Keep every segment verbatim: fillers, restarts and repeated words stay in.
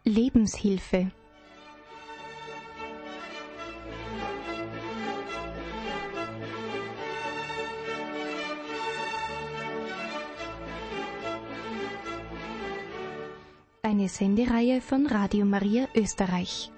Lebenshilfe. Eine Sendereihe von Radio Maria Österreich.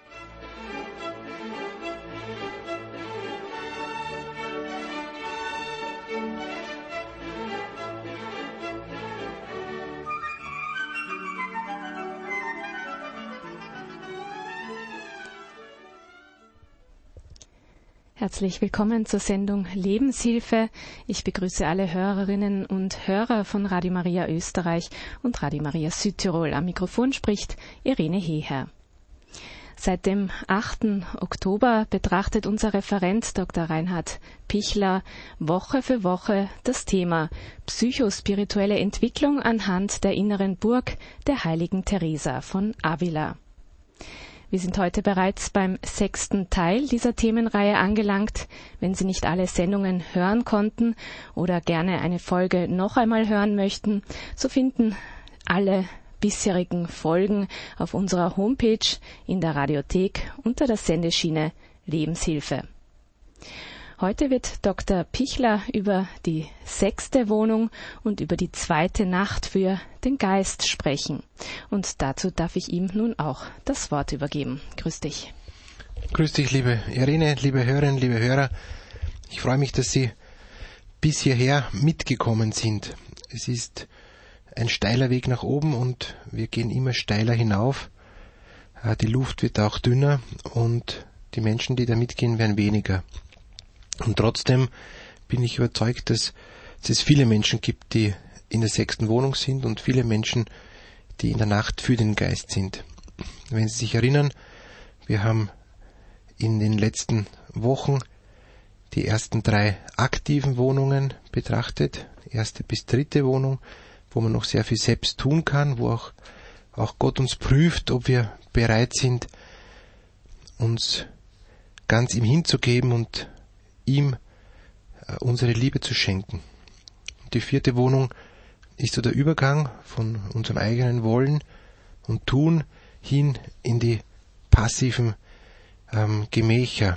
Herzlich willkommen zur Sendung Lebenshilfe. Ich begrüße alle Hörerinnen und Hörer von Radio Maria Österreich und Radio Maria Südtirol. Am Mikrofon spricht Irene Heher. Seit dem achten Oktober betrachtet unser Referent Doktor Reinhard Pichler Woche für Woche das Thema psychospirituelle Entwicklung anhand der inneren Burg der heiligen Teresa von Avila. Wir sind heute bereits beim sechsten Teil dieser Themenreihe angelangt. Wenn Sie nicht alle Sendungen hören konnten oder gerne eine Folge noch einmal hören möchten, so finden alle bisherigen Folgen auf unserer Homepage in der Radiothek unter der Sendeschiene Lebenshilfe. Heute wird Doktor Pichler über die sechste Wohnung und über die zweite Nacht für den Geist sprechen. Und dazu darf ich ihm nun auch das Wort übergeben. Grüß dich. Grüß dich, liebe Irene, liebe Hörerinnen, liebe Hörer. Ich freue mich, dass Sie bis hierher mitgekommen sind. Es ist ein steiler Weg nach oben und wir gehen immer steiler hinauf. Die Luft wird auch dünner und die Menschen, die da mitgehen, werden weniger. Und trotzdem bin ich überzeugt, dass es viele Menschen gibt, die in der sechsten Wohnung sind und viele Menschen, die in der Nacht für den Geist sind. Wenn Sie sich erinnern, wir haben in den letzten Wochen die ersten drei aktiven Wohnungen betrachtet, erste bis dritte Wohnung, wo man noch sehr viel selbst tun kann, wo auch, auch Gott uns prüft, ob wir bereit sind, uns ganz ihm hinzugeben und ihm unsere Liebe zu schenken. Die vierte Wohnung ist so der Übergang von unserem eigenen Wollen und Tun hin in die passiven ähm, Gemächer.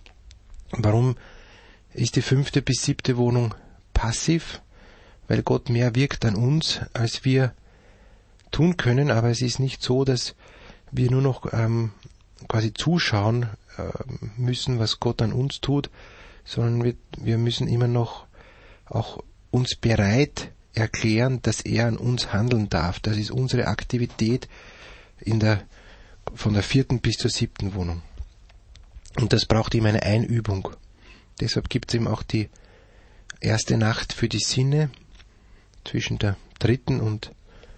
Warum ist die fünfte bis siebte Wohnung passiv? Weil Gott mehr wirkt an uns, als wir tun können, aber es ist nicht so, dass wir nur noch ähm, quasi zuschauen äh, müssen, was Gott an uns tut, sondern wir, wir müssen immer noch auch uns bereit erklären, dass er an uns handeln darf. Das ist unsere Aktivität in der, von der vierten bis zur siebten Wohnung. Und das braucht ihm eine Einübung. Deshalb gibt es ihm auch die erste Nacht für die Sinne zwischen der dritten und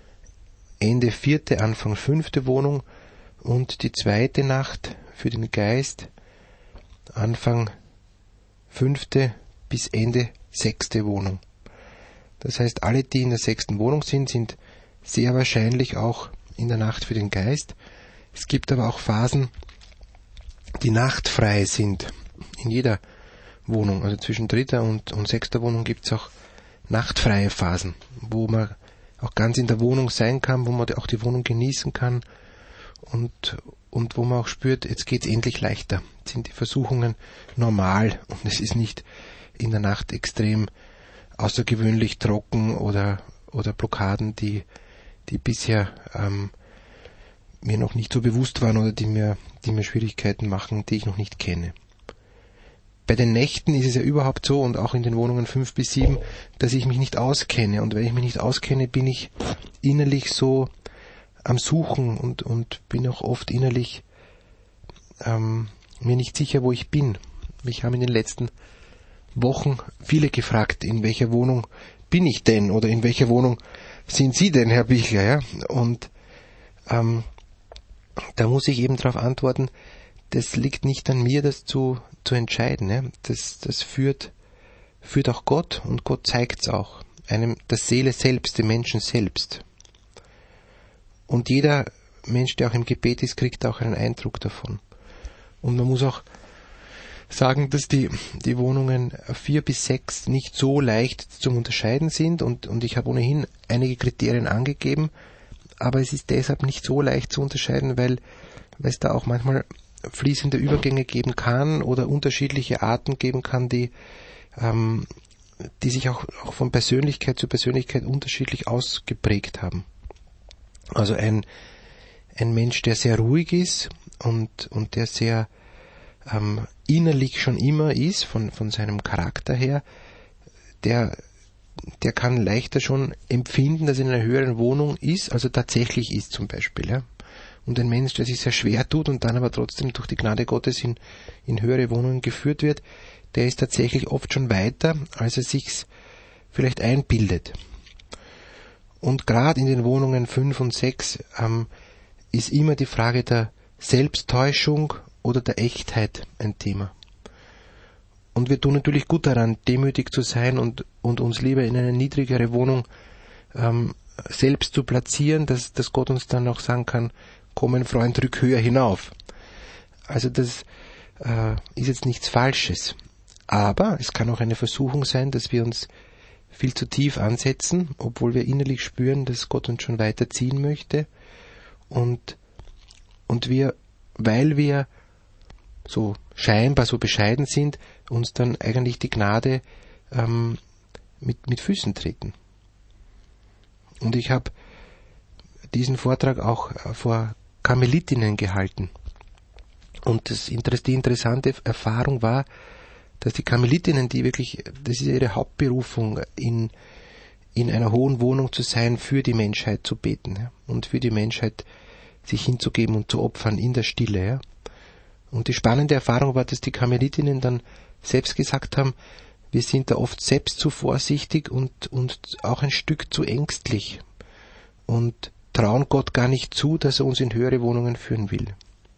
Ende vierte, Anfang fünfte Wohnung und die zweite Nacht für den Geist, Anfang fünfte bis Ende sechste Wohnung. Das heißt, alle, die in der sechsten Wohnung sind, sind sehr wahrscheinlich auch in der Nacht für den Geist. Es gibt aber auch Phasen, die nachtfrei sind. In jeder Wohnung, also zwischen dritter und, und sechster Wohnung gibt es auch nachtfreie Phasen, wo man auch ganz in der Wohnung sein kann, wo man auch die Wohnung genießen kann und und wo man auch spürt, jetzt geht's endlich leichter. Jetzt sind die Versuchungen normal und es ist nicht in der Nacht extrem außergewöhnlich trocken oder oder Blockaden, die die bisher ähm, mir noch nicht so bewusst waren oder die mir die mir Schwierigkeiten machen, die ich noch nicht kenne. Bei den Nächten ist es ja überhaupt so und auch in den Wohnungen fünf bis sieben, dass ich mich nicht auskenne und wenn ich mich nicht auskenne, bin ich innerlich so am Suchen und, und bin auch oft innerlich ähm, mir nicht sicher, wo ich bin. Mich haben in den letzten Wochen viele gefragt, in welcher Wohnung bin ich denn oder in welcher Wohnung sind Sie denn, Herr Pichler? Ja? Und ähm, da muss ich eben darauf antworten, das liegt nicht an mir, das zu, zu entscheiden. Ja? Das, das führt, führt auch Gott und Gott zeigt es auch. Einem, der Seele selbst, dem Menschen selbst. Und jeder Mensch, der auch im Gebet ist, kriegt auch einen Eindruck davon. Und man muss auch sagen, dass die, die Wohnungen vier bis sechs nicht so leicht zum Unterscheiden sind und, und ich habe ohnehin einige Kriterien angegeben, aber es ist deshalb nicht so leicht zu unterscheiden, weil, weil es da auch manchmal fließende Übergänge geben kann oder unterschiedliche Arten geben kann, die, ähm, die sich auch, auch von Persönlichkeit zu Persönlichkeit unterschiedlich ausgeprägt haben. Also ein, ein Mensch, der sehr ruhig ist und, und der sehr ähm, innerlich schon immer ist, von, von seinem Charakter her, der, der kann leichter schon empfinden, dass er in einer höheren Wohnung ist, also tatsächlich ist zum Beispiel. Ja. Und ein Mensch, der sich sehr schwer tut und dann aber trotzdem durch die Gnade Gottes in, in höhere Wohnungen geführt wird, der ist tatsächlich oft schon weiter, als er sich's vielleicht einbildet. Und gerade in den Wohnungen fünf und sechs ähm, ist immer die Frage der Selbsttäuschung oder der Echtheit ein Thema. Und wir tun natürlich gut daran, demütig zu sein und, und uns lieber in eine niedrigere Wohnung ähm, selbst zu platzieren, dass, dass Gott uns dann auch sagen kann, komm mein Freund, rück höher hinauf. Also das äh, ist jetzt nichts Falsches. Aber es kann auch eine Versuchung sein, dass wir uns viel zu tief ansetzen, obwohl wir innerlich spüren, dass Gott uns schon weiterziehen möchte. Und, und wir, weil wir so scheinbar so bescheiden sind, uns dann eigentlich die Gnade ähm, mit, mit Füßen treten. Und ich habe diesen Vortrag auch vor Karmelitinnen gehalten. Und das, die interessante Erfahrung war, dass die Karmelitinnen, die wirklich, das ist ihre Hauptberufung, in, in einer hohen Wohnung zu sein, für die Menschheit zu beten, ja, und für die Menschheit sich hinzugeben und zu opfern in der Stille. Ja. Und die spannende Erfahrung war, dass die Karmelitinnen dann selbst gesagt haben, wir sind da oft selbst zu vorsichtig und, und auch ein Stück zu ängstlich und trauen Gott gar nicht zu, dass er uns in höhere Wohnungen führen will.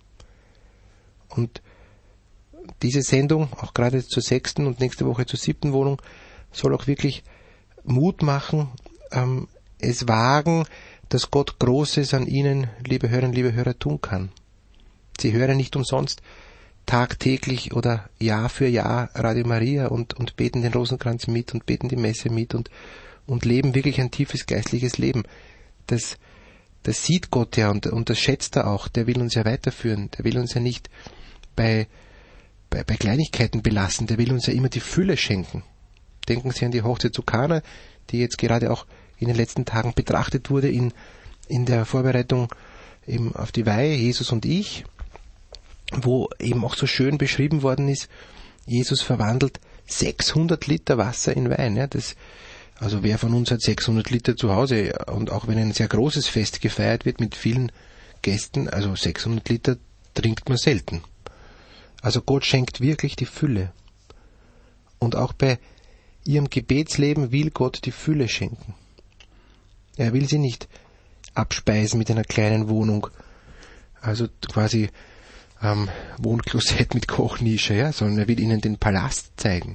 Und diese Sendung, auch gerade zur sechsten und nächste Woche zur siebten Wohnung, soll auch wirklich Mut machen, ähm, es wagen, dass Gott Großes an Ihnen, liebe Hörerinnen, liebe Hörer, tun kann. Sie hören nicht umsonst tagtäglich oder Jahr für Jahr Radio Maria und, und beten den Rosenkranz mit und beten die Messe mit und, und leben wirklich ein tiefes geistliches Leben. Das, das sieht Gott ja und, und das schätzt er auch. Der will uns ja weiterführen. Der will uns ja nicht bei Bei, bei Kleinigkeiten belassen, der will uns ja immer die Fülle schenken. Denken Sie an die Hochzeit zu Kana, die jetzt gerade auch in den letzten Tagen betrachtet wurde in, in der Vorbereitung eben auf die Weihe, Jesus und ich, wo eben auch so schön beschrieben worden ist, Jesus verwandelt sechshundert Liter Wasser in Wein. Ja, das, also wer von uns hat sechshundert Liter zu Hause? Und auch wenn ein sehr großes Fest gefeiert wird mit vielen Gästen, also sechshundert Liter trinkt man selten. Also Gott schenkt wirklich die Fülle. Und auch bei Ihrem Gebetsleben will Gott die Fülle schenken. Er will Sie nicht abspeisen mit einer kleinen Wohnung, also quasi ähm, Wohnklosett mit Kochnische, ja, sondern er will Ihnen den Palast zeigen.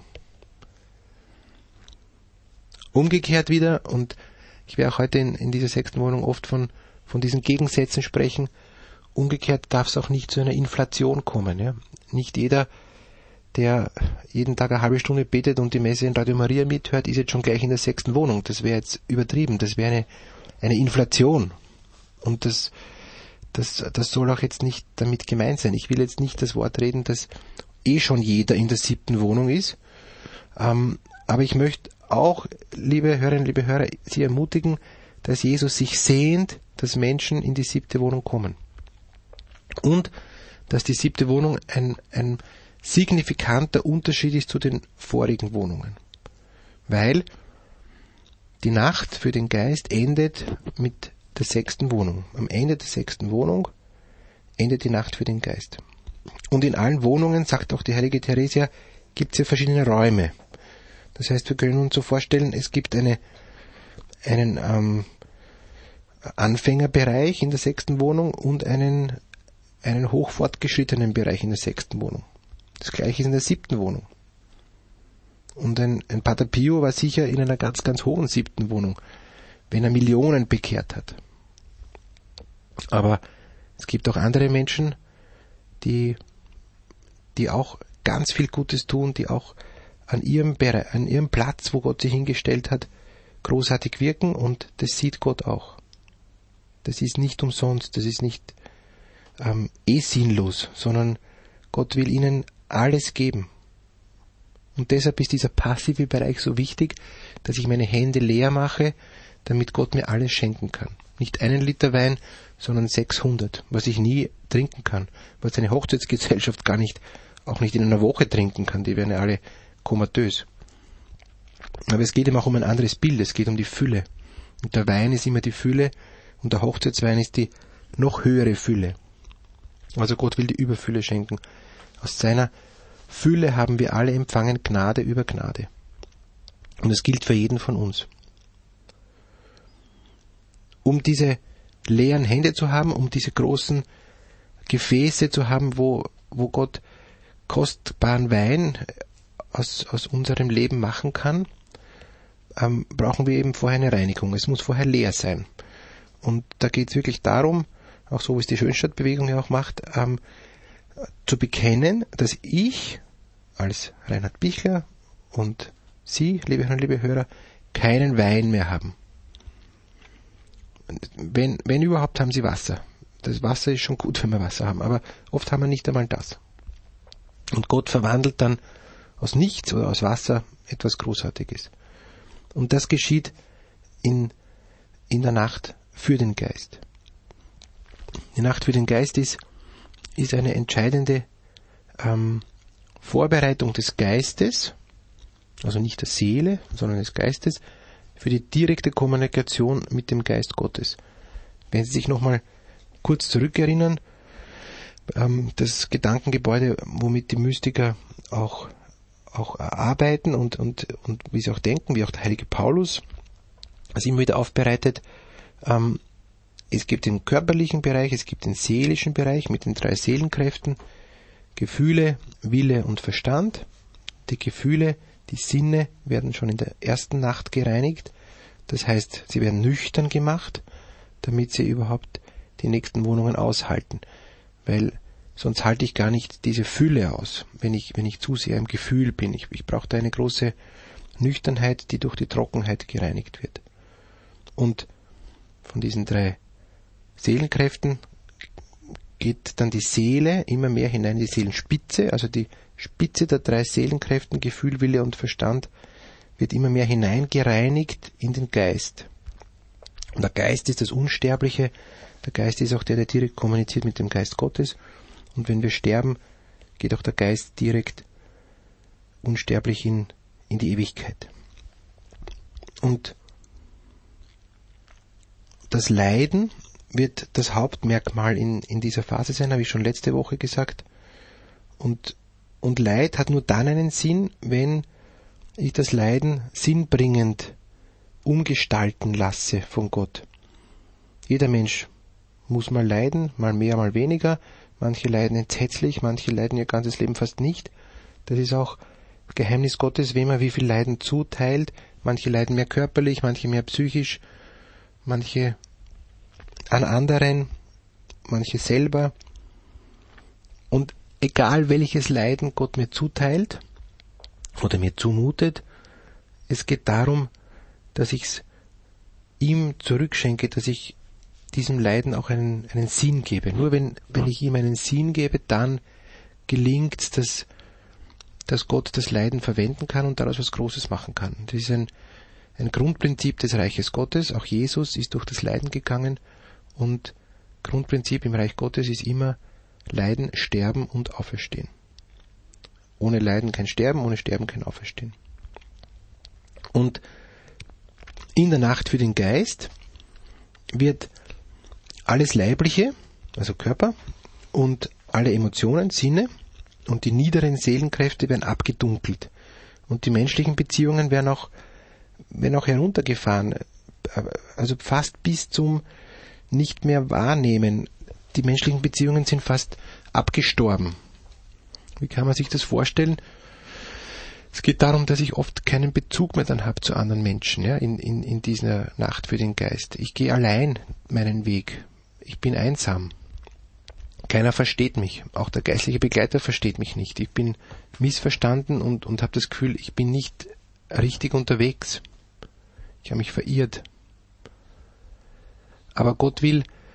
Umgekehrt wieder, und ich werde auch heute in, in dieser sechsten Wohnung oft von, von diesen Gegensätzen sprechen, umgekehrt darf es auch nicht zu einer Inflation kommen. Ja. Nicht jeder, der jeden Tag eine halbe Stunde betet und die Messe in Radio Maria mithört, ist jetzt schon gleich in der sechsten Wohnung. Das wäre jetzt übertrieben. Das wäre eine, eine Inflation. Und das, das, das soll auch jetzt nicht damit gemeint sein. Ich will jetzt nicht das Wort reden, dass eh schon jeder in der siebten Wohnung ist. Ähm, aber ich möchte auch, liebe Hörerinnen, liebe Hörer, Sie ermutigen, dass Jesus sich sehnt, dass Menschen in die siebte Wohnung kommen. Und dass die siebte Wohnung ein, ein signifikanter Unterschied ist zu den vorigen Wohnungen. Weil die Nacht für den Geist endet mit der sechsten Wohnung. Am Ende der sechsten Wohnung endet die Nacht für den Geist. Und in allen Wohnungen, sagt auch die heilige Theresia, gibt es ja verschiedene Räume. Das heißt, wir können uns so vorstellen, es gibt eine, einen ähm, Anfängerbereich in der sechsten Wohnung und einen einen hochfortgeschrittenen Bereich in der sechsten Wohnung. Das gleiche ist in der siebten Wohnung. Und ein, ein Pater Pio war sicher in einer ganz, ganz hohen siebten Wohnung, wenn er Millionen bekehrt hat. Aber es gibt auch andere Menschen, die, die auch ganz viel Gutes tun, die auch an ihrem, an ihrem Platz, wo Gott sie hingestellt hat, großartig wirken, und das sieht Gott auch. das ist nicht umsonst, das ist nicht ähm, eh sinnlos, sondern Gott will ihnen alles geben. Und deshalb ist dieser passive Bereich so wichtig, dass ich meine Hände leer mache, damit Gott mir alles schenken kann. Nicht einen Liter Wein, sondern sechshundert, was ich nie trinken kann, was eine Hochzeitsgesellschaft gar nicht, auch nicht in einer Woche trinken kann, die werden ja alle komatös. Aber es geht eben auch um ein anderes Bild, es geht um die Fülle. Und der Wein ist immer die Fülle und der Hochzeitswein ist die noch höhere Fülle. Also Gott will die Überfülle schenken. Aus seiner Fülle haben wir alle empfangen Gnade über Gnade. Und das gilt für jeden von uns. Um diese leeren Hände zu haben, um diese großen Gefäße zu haben, wo, wo Gott kostbaren Wein aus, aus unserem Leben machen kann, ähm, brauchen wir eben vorher eine Reinigung. Es muss vorher leer sein. Und da geht es wirklich darum, auch so wie es die Schönstadtbewegung ja auch macht, ähm, zu bekennen, dass ich als Reinhard Bichler und Sie, liebe Hörerinnen, liebe Hörer, keinen Wein mehr haben. Wenn, wenn überhaupt, haben Sie Wasser. Das Wasser ist schon gut, wenn wir Wasser haben, aber oft haben wir nicht einmal das. Und Gott verwandelt dann aus nichts oder aus Wasser etwas Großartiges. Und das geschieht in, in der Nacht für den Geist. Die Nacht für den Geist ist, ist eine entscheidende ähm, Vorbereitung des Geistes, also nicht der Seele, sondern des Geistes, für die direkte Kommunikation mit dem Geist Gottes. Wenn Sie sich nochmal kurz zurückerinnern, ähm, das Gedankengebäude, womit die Mystiker auch, auch arbeiten und, und, und wie sie auch denken, wie auch der heilige Paulus es immer wieder aufbereitet, ähm, es gibt den körperlichen Bereich, es gibt den seelischen Bereich mit den drei Seelenkräften, Gefühle, Wille und Verstand. Die Gefühle, die Sinne werden schon in der ersten Nacht gereinigt. Das heißt, sie werden nüchtern gemacht, damit sie überhaupt die nächsten Wohnungen aushalten. Weil sonst halte ich gar nicht diese Fülle aus, wenn ich, wenn ich zu sehr im Gefühl bin. Ich, ich brauche da eine große Nüchternheit, die durch die Trockenheit gereinigt wird. Und von diesen drei Seelenkräften geht dann die Seele immer mehr hinein in die Seelenspitze, also die Spitze der drei Seelenkräften, Gefühl, Wille und Verstand, wird immer mehr hineingereinigt in den Geist. Und der Geist ist das Unsterbliche, der Geist ist auch der, der direkt kommuniziert mit dem Geist Gottes. Und wenn wir sterben, geht auch der Geist direkt unsterblich in, in die Ewigkeit. Und das Leiden wird das Hauptmerkmal in, in dieser Phase sein, habe ich schon letzte Woche gesagt. Und, und Leid hat nur dann einen Sinn, wenn ich das Leiden sinnbringend umgestalten lasse von Gott. Jeder Mensch muss mal leiden, mal mehr, mal weniger. Manche leiden entsetzlich, manche leiden ihr ganzes Leben fast nicht. Das ist auch Geheimnis Gottes, wem er wie viel Leiden zuteilt. Manche leiden mehr körperlich, manche mehr psychisch, manche an anderen, manche selber. Und egal welches Leiden Gott mir zuteilt oder mir zumutet, es geht darum, dass ich es ihm zurückschenke, dass ich diesem Leiden auch einen, einen Sinn gebe. Nur wenn, wenn ich ihm einen Sinn gebe, dann gelingt es, dass, dass Gott das Leiden verwenden kann und daraus was Großes machen kann. Das ist ein, ein Grundprinzip des Reiches Gottes. Auch Jesus ist durch das Leiden gegangen und Grundprinzip im Reich Gottes ist immer Leiden, Sterben und Auferstehen. Ohne Leiden kein Sterben, ohne Sterben kein Auferstehen. Und in der Nacht für den Geist wird alles Leibliche, also Körper, und alle Emotionen, Sinne und die niederen Seelenkräfte werden abgedunkelt. Und die menschlichen Beziehungen werden auch, werden auch heruntergefahren, also fast bis zum nicht mehr wahrnehmen. Die menschlichen Beziehungen sind fast abgestorben. Wie kann man sich das vorstellen? Es geht darum, dass ich oft keinen Bezug mehr dann habe zu anderen Menschen, ja, in, in, in dieser Nacht für den Geist. Ich gehe allein meinen Weg. Ich bin einsam. Keiner versteht mich. Auch der geistliche Begleiter versteht mich nicht. Ich bin missverstanden und, und habe das Gefühl, ich bin nicht richtig unterwegs. Ich habe mich verirrt. Aber Gott will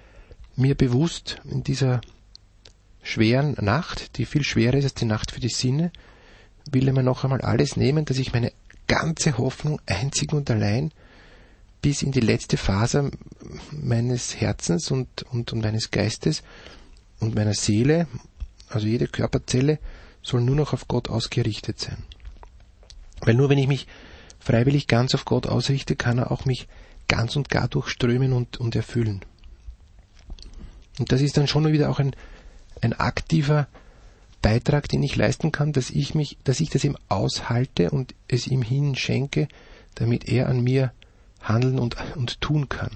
mir bewusst in dieser schweren Nacht, die viel schwerer ist als die Nacht für die Sinne, will er mir noch einmal alles nehmen, dass ich meine ganze Hoffnung einzig und allein bis in die letzte Faser meines Herzens und, und, und meines Geistes und meiner Seele, also jede Körperzelle, soll nur noch auf Gott ausgerichtet sein. Weil nur wenn ich mich freiwillig ganz auf Gott ausrichte, kann er auch mich ganz und gar durchströmen und, und erfüllen. Und das ist dann schon wieder auch ein, ein aktiver Beitrag, den ich leisten kann, dass ich mich, dass ich das ihm aushalte und es ihm hinschenke, damit er an mir handeln und, und tun kann.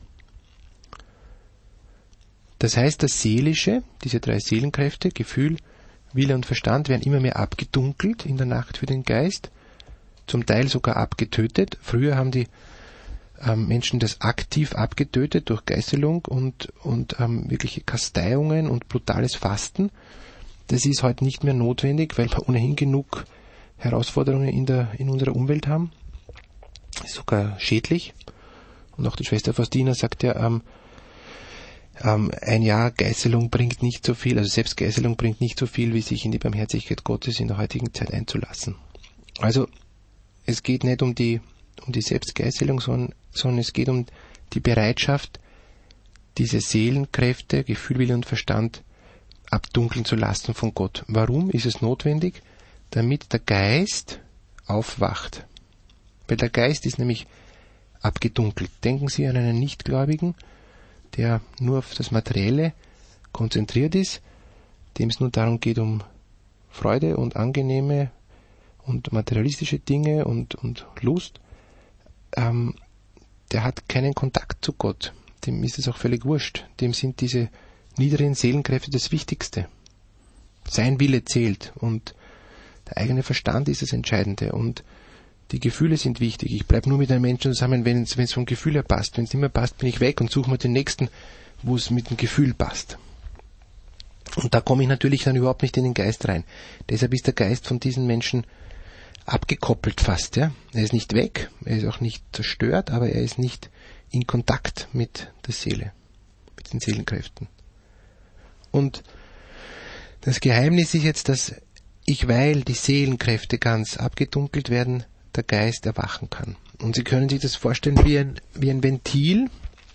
Das heißt, das Seelische, diese drei Seelenkräfte, Gefühl, Wille und Verstand, werden immer mehr abgedunkelt in der Nacht für den Geist, zum Teil sogar abgetötet. Früher haben die ähm, Menschen das aktiv abgetötet durch Geißelung und, und ähm, wirkliche Kasteiungen und brutales Fasten. Das ist heute nicht mehr notwendig, weil wir ohnehin genug Herausforderungen in, der, in unserer Umwelt haben. Das ist sogar schädlich. Und auch die Schwester Faustina sagt ja, ähm, ähm, ein Jahr Geißelung bringt nicht so viel, also Selbstgeißelung bringt nicht so viel, wie sich in die Barmherzigkeit Gottes in der heutigen Zeit einzulassen. Also es geht nicht um die, um die Selbstgeißelung, sondern, sondern es geht um die Bereitschaft, diese Seelenkräfte, Gefühl, Wille und Verstand abdunkeln zu lassen von Gott. Warum ist es notwendig? Damit der Geist aufwacht. Weil der Geist ist nämlich abgedunkelt. Denken Sie an einen Nichtgläubigen, der nur auf das Materielle konzentriert ist, dem es nur darum geht, um Freude und angenehme und materialistische Dinge und, und Lust. Ähm, der hat keinen Kontakt zu Gott. Dem ist es auch völlig wurscht. Dem sind diese niederen Seelenkräfte das Wichtigste. Sein Wille zählt und der eigene Verstand ist das Entscheidende und die Gefühle sind wichtig. Ich bleibe nur mit einem Menschen zusammen, wenn es, wenn es vom Gefühl her passt. Wenn es nicht mehr passt, bin ich weg und suche mir den nächsten, wo es mit dem Gefühl passt. Und da komme ich natürlich dann überhaupt nicht in den Geist rein. Deshalb ist der Geist von diesen Menschen abgekoppelt fast. Ja? Er ist nicht weg, er ist auch nicht zerstört, aber er ist nicht in Kontakt mit der Seele, mit den Seelenkräften. Und das Geheimnis ist jetzt, dass ich, weil die Seelenkräfte ganz abgedunkelt werden, der Geist erwachen kann. Und Sie können sich das vorstellen wie ein, wie ein Ventil,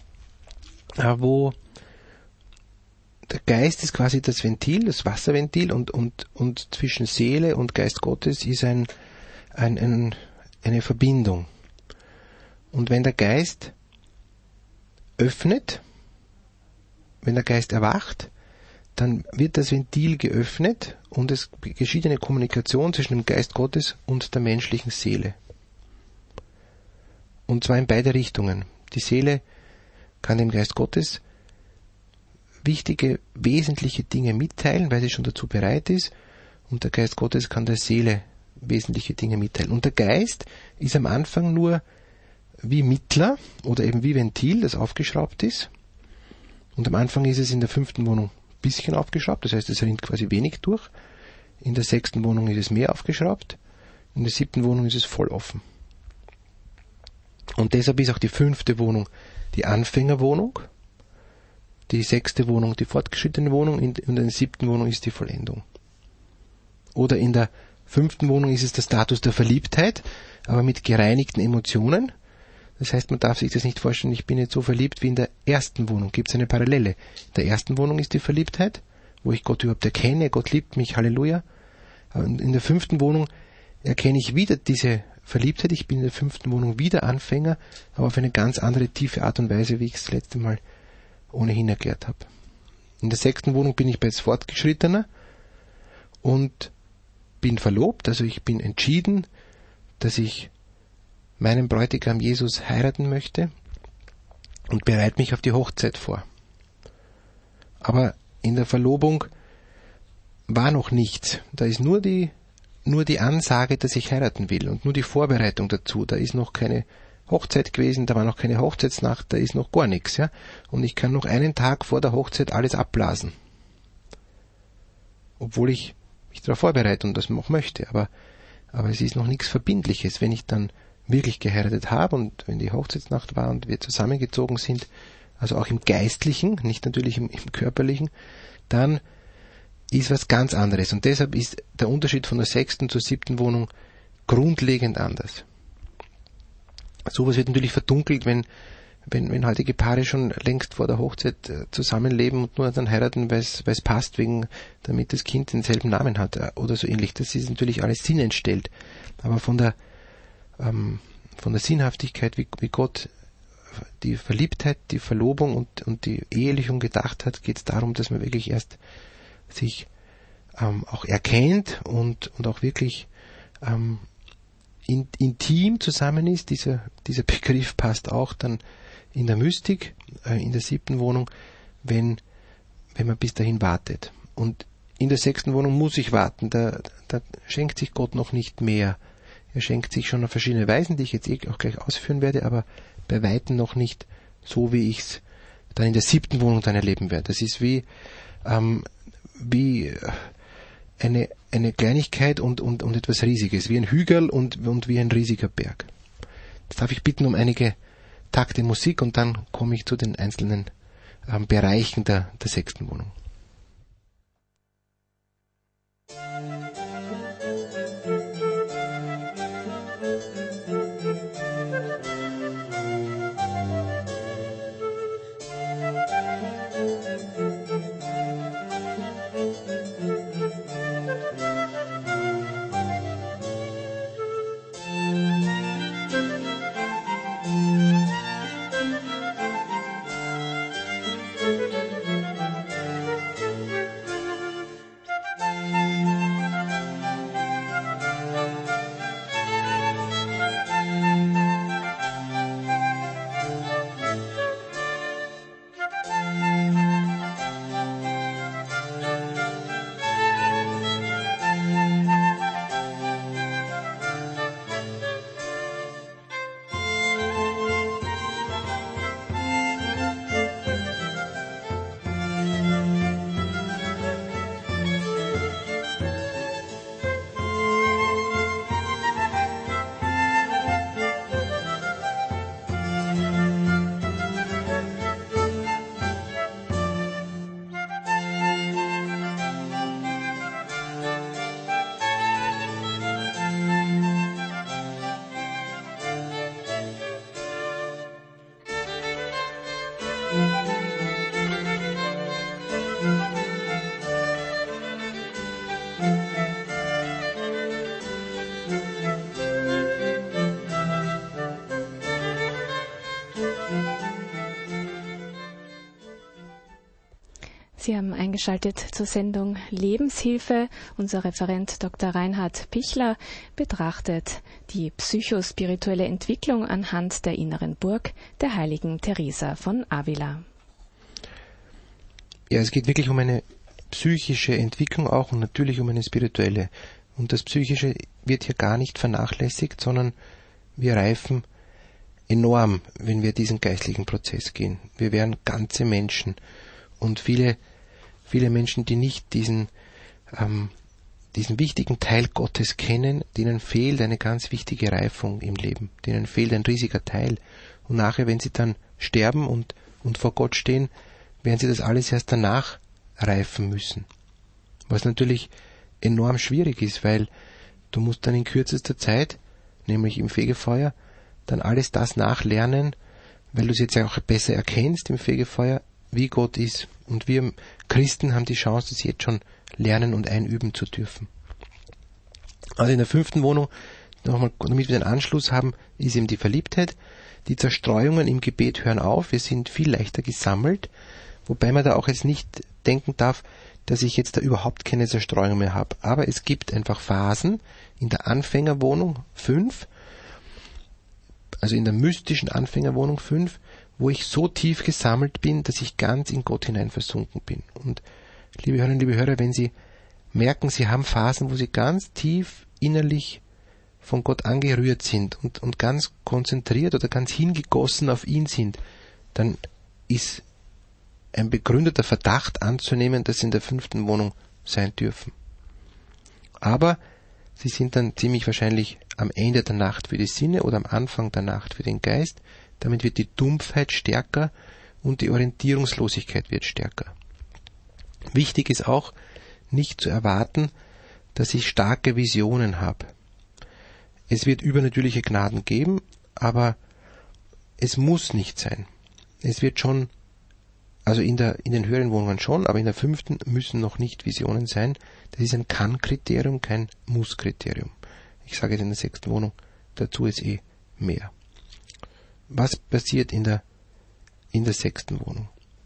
wo der Geist ist quasi das Ventil, das Wasserventil und, und, und zwischen Seele und Geist Gottes ist ein, ein, ein, eine Verbindung. Und wenn der Geist öffnet, wenn der Geist erwacht, dann wird das Ventil geöffnet und es geschieht eine Kommunikation zwischen dem Geist Gottes und der menschlichen Seele. Und zwar in beide Richtungen. Die Seele kann dem Geist Gottes wichtige, wesentliche Dinge mitteilen, weil sie schon dazu bereit ist, und der Geist Gottes kann der Seele wesentliche Dinge mitteilen. Und der Geist ist am Anfang nur wie Mittler oder eben wie Ventil, das aufgeschraubt ist. Und am Anfang ist es in der fünften Wohnung ein bisschen aufgeschraubt, das heißt, es rinnt quasi wenig durch. In der sechsten Wohnung ist es mehr aufgeschraubt. In der siebten Wohnung ist es voll offen. Und deshalb ist auch die fünfte Wohnung die Anfängerwohnung, die sechste Wohnung die fortgeschrittene Wohnung und in der siebten Wohnung ist die Vollendung. Oder in der fünften Wohnung ist es der Status der Verliebtheit, aber mit gereinigten Emotionen. Das heißt, man darf sich das nicht vorstellen, ich bin jetzt so verliebt wie in der ersten Wohnung. Gibt es eine Parallele. In der ersten Wohnung ist die Verliebtheit, wo ich Gott überhaupt erkenne, Gott liebt mich, Halleluja. Und in der fünften Wohnung erkenne ich wieder diese Verliebtheit, ich bin in der fünften Wohnung wieder Anfänger, aber auf eine ganz andere tiefe Art und Weise, wie ich es das letzte Mal ohnehin erklärt habe. In der sechsten Wohnung bin ich bereits Fortgeschrittener und bin verlobt, also ich bin entschieden, dass ich meinen Bräutigam Jesus heiraten möchte und bereite mich auf die Hochzeit vor. Aber in der Verlobung war noch nichts. Da ist nur die, nur die Ansage, dass ich heiraten will und nur die Vorbereitung dazu. Da ist noch keine Hochzeit gewesen, da war noch keine Hochzeitsnacht, da ist noch gar nichts. Ja? Und ich kann noch einen Tag vor der Hochzeit alles abblasen. Obwohl ich mich darauf vorbereite und das noch möchte. Aber, aber es ist noch nichts Verbindliches. Wenn ich dann wirklich geheiratet habe und wenn die Hochzeitsnacht war und wir zusammengezogen sind, also auch im Geistlichen, nicht natürlich im, im Körperlichen, dann ist was ganz anderes. Und deshalb ist der Unterschied von der sechsten zur siebten Wohnung grundlegend anders. Sowas wird natürlich verdunkelt, wenn, wenn, wenn heutige Paare schon längst vor der Hochzeit zusammenleben und nur dann heiraten, weil es passt, wegen, damit das Kind denselben Namen hat oder so ähnlich. Das ist natürlich alles Sinn entstellt. Aber von der, ähm, von der Sinnhaftigkeit, wie, wie Gott die Verliebtheit, die Verlobung und, und die Ehelichung gedacht hat, geht es darum, dass man wirklich erst sich ähm, auch erkennt und, und auch wirklich ähm, in, intim zusammen ist. Dieser, dieser Begriff passt auch dann in der Mystik, äh, in der siebten Wohnung, wenn, wenn man bis dahin wartet. Und in der sechsten Wohnung muss ich warten, da, da schenkt sich Gott noch nicht mehr. Er schenkt sich schon auf verschiedene Weisen, die ich jetzt eh auch gleich ausführen werde, aber bei Weitem noch nicht so, wie ich es dann in der siebten Wohnung dann erleben werde. Das ist wie, ähm, wie eine, eine Kleinigkeit und, und, und etwas Riesiges, wie ein Hügel und, und wie ein riesiger Berg. Jetzt darf ich bitten um einige Takte Musik und dann komme ich zu den einzelnen ähm, Bereichen der, der sechsten Wohnung. Sie haben eingeschaltet zur Sendung Lebenshilfe. Unser Referent Doktor Reinhard Pichler betrachtet die psychospirituelle Entwicklung anhand der inneren Burg der heiligen Teresa von Avila. Ja, es geht wirklich um eine psychische Entwicklung auch und natürlich um eine spirituelle. Und das Psychische wird hier gar nicht vernachlässigt, sondern wir reifen enorm, wenn wir diesen geistlichen Prozess gehen. Wir werden ganze Menschen und viele Viele Menschen, die nicht diesen, ähm, diesen wichtigen Teil Gottes kennen, denen fehlt eine ganz wichtige Reifung im Leben. Denen fehlt ein riesiger Teil. Und nachher, wenn sie dann sterben und, und vor Gott stehen, werden sie das alles erst danach reifen müssen. Was natürlich enorm schwierig ist, weil du musst dann in kürzester Zeit, nämlich im Fegefeuer, dann alles das nachlernen, weil du es jetzt auch besser erkennst im Fegefeuer, wie Gott ist. Und wir Christen haben die Chance, das jetzt schon lernen und einüben zu dürfen. Also in der fünften Wohnung, nochmal, damit wir den Anschluss haben, ist eben die Verliebtheit. Die Zerstreuungen im Gebet hören auf. Wir sind viel leichter gesammelt. Wobei man da auch jetzt nicht denken darf, dass ich jetzt da überhaupt keine Zerstreuung mehr habe. Aber es gibt einfach Phasen in der Anfängerwohnung fünf, also in der mystischen Anfängerwohnung fünf, wo ich so tief gesammelt bin, dass ich ganz in Gott hinein versunken bin. Und liebe Hörerinnen, liebe Hörer, wenn Sie merken, Sie haben Phasen, wo Sie ganz tief innerlich von Gott angerührt sind und, und ganz konzentriert oder ganz hingegossen auf ihn sind, dann ist ein begründeter Verdacht anzunehmen, dass Sie in der fünften Wohnung sein dürfen. Aber Sie sind dann ziemlich wahrscheinlich am Ende der Nacht für die Sinne oder am Anfang der Nacht für den Geist. Damit wird die Dumpfheit stärker und die Orientierungslosigkeit wird stärker. Wichtig ist auch, nicht zu erwarten, dass ich starke Visionen habe. Es wird übernatürliche Gnaden geben, aber es muss nicht sein. Es wird schon, also in der, in den höheren Wohnungen schon, aber in der fünften müssen noch nicht Visionen sein. Das ist ein Kann-Kriterium, kein Muss-Kriterium. Ich sage jetzt in der sechsten Wohnung, dazu ist eh mehr. Was passiert in der, in der sechsten Wohnung?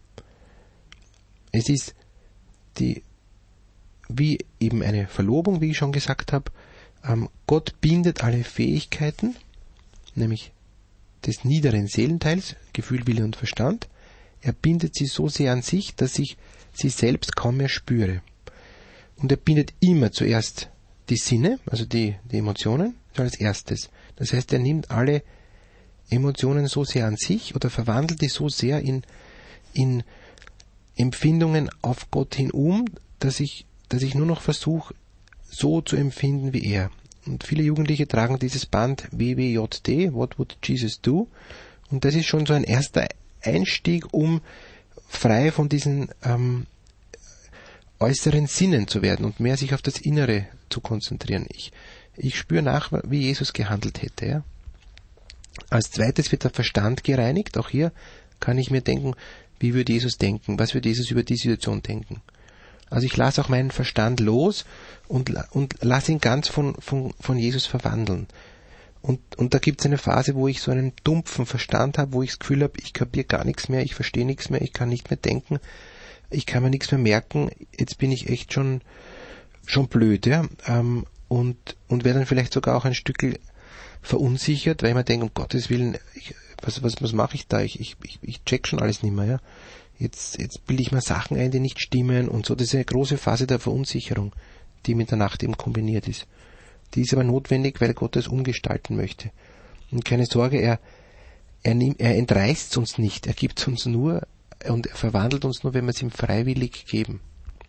Es ist die, wie eben eine Verlobung, wie ich schon gesagt habe, ähm, Gott bindet alle Fähigkeiten, nämlich des niederen Seelenteils, Gefühl, Wille und Verstand. Er bindet sie so sehr an sich, dass ich sie selbst kaum mehr spüre. Und er bindet immer zuerst die Sinne, also die, die Emotionen, als erstes. Das heißt, er nimmt alle Emotionen so sehr an sich oder verwandelt die so sehr in, in Empfindungen auf Gott hin um, dass ich, dass ich nur noch versuche, so zu empfinden wie er. Und viele Jugendliche tragen dieses Band W W J D, What Would Jesus Do? Und das ist schon so ein erster Einstieg, um frei von diesen ähm, äußeren Sinnen zu werden und mehr sich auf das Innere zu konzentrieren. Ich, ich spüre nach, wie Jesus gehandelt hätte. Ja? Als zweites wird der Verstand gereinigt. Auch hier kann ich mir denken, wie würde Jesus denken? Was würde Jesus über die Situation denken? Also ich lasse auch meinen Verstand los und, und lasse ihn ganz von, von, von Jesus verwandeln. Und, und da gibt es eine Phase, wo ich so einen dumpfen Verstand habe, wo ich das Gefühl habe, ich kapiere gar nichts mehr, ich verstehe nichts mehr, ich kann nicht mehr denken, ich kann mir nichts mehr merken, jetzt bin ich echt schon, schon blöd, ja, ähm, und, und werde dann vielleicht sogar auch ein Stück verunsichert, weil ich mir denke, um Gottes Willen, ich, was, was, was mache ich da, ich, ich, ich check schon alles nicht mehr, ja. Jetzt, jetzt bilde ich mir Sachen ein, die nicht stimmen und so. Das ist eine große Phase der Verunsicherung, die mit der Nacht eben kombiniert ist. Die ist aber notwendig, weil Gott es umgestalten möchte. Und keine Sorge, er, er, nimmt, er entreißt uns nicht. Er gibt uns nur und er verwandelt uns nur, wenn wir es ihm freiwillig geben.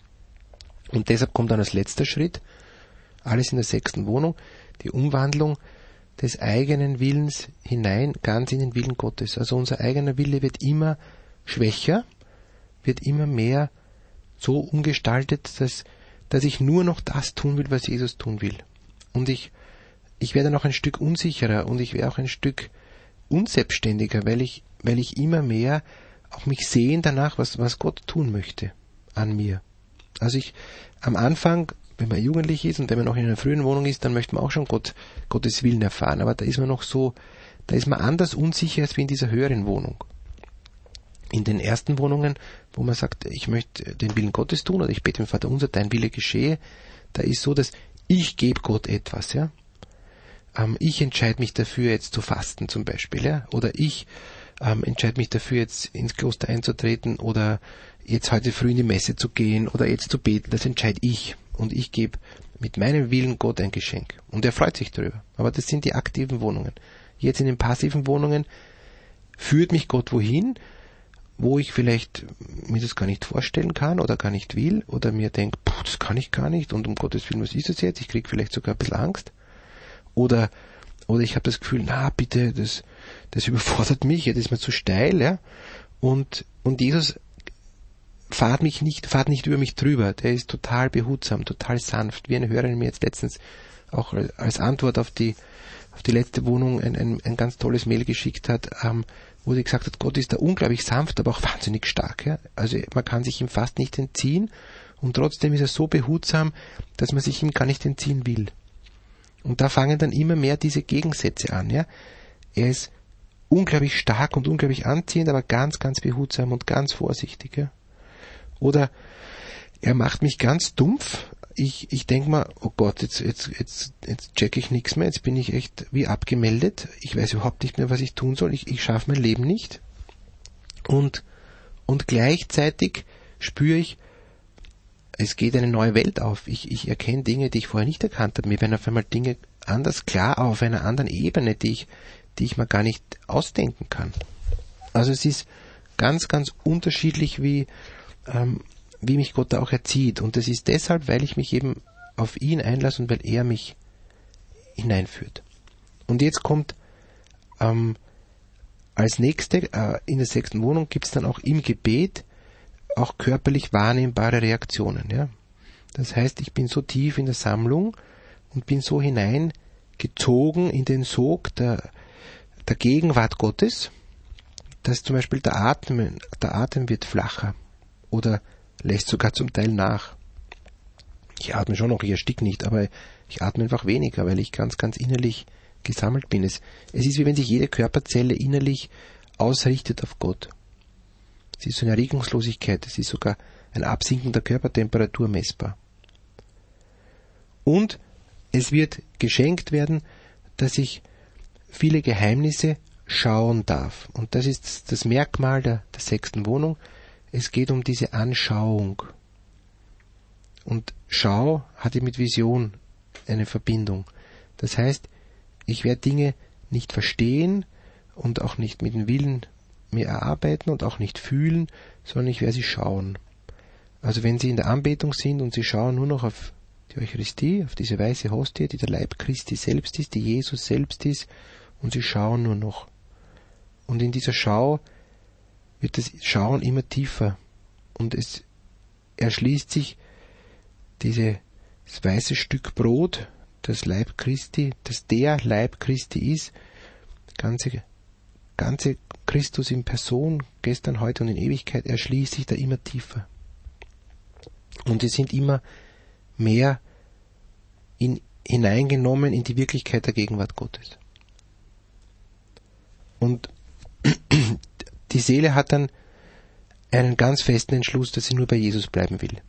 Und deshalb kommt dann als letzter Schritt, alles in der sechsten Wohnung, die Umwandlung des eigenen Willens hinein, ganz in den Willen Gottes. Also unser eigener Wille wird immer schwächer, wird immer mehr so umgestaltet, dass, dass ich nur noch das tun will, was Jesus tun will. Und ich, ich werde noch ein Stück unsicherer und ich werde auch ein Stück unselbstständiger, weil ich, weil ich immer mehr auch mich sehen danach, was, was Gott tun möchte an mir. Also ich, am Anfang, wenn man jugendlich ist und wenn man noch in einer frühen Wohnung ist, dann möchte man auch schon Gott, Gottes Willen erfahren. Aber da ist man noch so, da ist man anders unsicher als wie in dieser höheren Wohnung. In den ersten Wohnungen, wo man sagt, ich möchte den Willen Gottes tun oder ich bete dem Vater unser, dein Wille geschehe, da ist so, dass ich gebe Gott etwas, ja. Ähm, ich entscheide mich dafür, jetzt zu fasten zum Beispiel, ja. Oder ich ähm, entscheide mich dafür, jetzt ins Kloster einzutreten oder jetzt heute früh in die Messe zu gehen oder jetzt zu beten, das entscheide ich. Und ich gebe mit meinem Willen Gott ein Geschenk. Und er freut sich darüber. Aber das sind die aktiven Wohnungen. Jetzt in den passiven Wohnungen führt mich Gott wohin, wo ich vielleicht mir das gar nicht vorstellen kann oder gar nicht will oder mir denke, puh, das kann ich gar nicht und um Gottes Willen, was ist das jetzt? Ich kriege vielleicht sogar ein bisschen Angst. Oder oder ich habe das Gefühl, na bitte, das das überfordert mich, ja, das ist mir zu steil, ja. Und und Jesus fahrt mich nicht, fahrt nicht über mich drüber. Der ist total behutsam, total sanft. Wie eine Hörerin mir jetzt letztens auch als Antwort auf die auf die letzte Wohnung ein, ein, ein ganz tolles Mail geschickt hat, ähm, wo sie gesagt hat, Gott ist da unglaublich sanft, aber auch wahnsinnig stark. Ja? Also man kann sich ihm fast nicht entziehen und trotzdem ist er so behutsam, dass man sich ihm gar nicht entziehen will. Und da fangen dann immer mehr diese Gegensätze an. Ja? Er ist unglaublich stark und unglaublich anziehend, aber ganz, ganz behutsam und ganz vorsichtig. Ja? Oder er macht mich ganz dumpf. Ich, ich denke mal, oh Gott, jetzt, jetzt, jetzt, jetzt check ich nichts mehr, jetzt bin ich echt wie abgemeldet. Ich weiß überhaupt nicht mehr, was ich tun soll. Ich, ich schaffe mein Leben nicht. Und, und gleichzeitig spüre ich, es geht eine neue Welt auf. Ich, ich erkenne Dinge, die ich vorher nicht erkannt habe. Mir werden auf einmal Dinge anders klar auf einer anderen Ebene, die ich, die ich mir gar nicht ausdenken kann. Also es ist ganz, ganz unterschiedlich, wie, ähm, wie mich Gott da auch erzieht. Und das ist deshalb, weil ich mich eben auf ihn einlasse und weil er mich hineinführt. Und jetzt kommt ähm, als nächste, äh, in der sechsten Wohnung gibt es dann auch im Gebet auch körperlich wahrnehmbare Reaktionen. Ja? Das heißt, ich bin so tief in der Sammlung und bin so hineingezogen in den Sog der, der Gegenwart Gottes, dass zum Beispiel der Atem, der Atem wird flacher oder lässt sogar zum Teil nach. Ich atme schon noch, ich ersticke nicht, aber ich atme einfach weniger, weil ich ganz, ganz innerlich gesammelt bin. Es, es ist wie wenn sich jede Körperzelle innerlich ausrichtet auf Gott. Es ist so eine Regungslosigkeit, es ist sogar ein Absinken der Körpertemperatur messbar. Und es wird geschenkt werden, dass ich viele Geheimnisse schauen darf. Und das ist das Merkmal der, der sechsten Wohnung. Es geht um diese Anschauung. Und Schau hat ja mit Vision eine Verbindung. Das heißt, ich werde Dinge nicht verstehen und auch nicht mit dem Willen mir erarbeiten und auch nicht fühlen, sondern ich werde sie schauen. Also wenn Sie in der Anbetung sind und Sie schauen nur noch auf die Eucharistie, auf diese weiße Hostie, die der Leib Christi selbst ist, die Jesus selbst ist, und Sie schauen nur noch. Und in dieser Schau wird das Schauen immer tiefer und es erschließt sich dieses weiße Stück Brot, das Leib Christi, das der Leib Christi ist, ganze, ganze Christus in Person, gestern, heute und in Ewigkeit, erschließt sich da immer tiefer. Und sie sind immer mehr in, hineingenommen in die Wirklichkeit der Gegenwart Gottes. Und die Seele hat dann einen ganz festen Entschluss, dass sie nur bei Jesus bleiben will.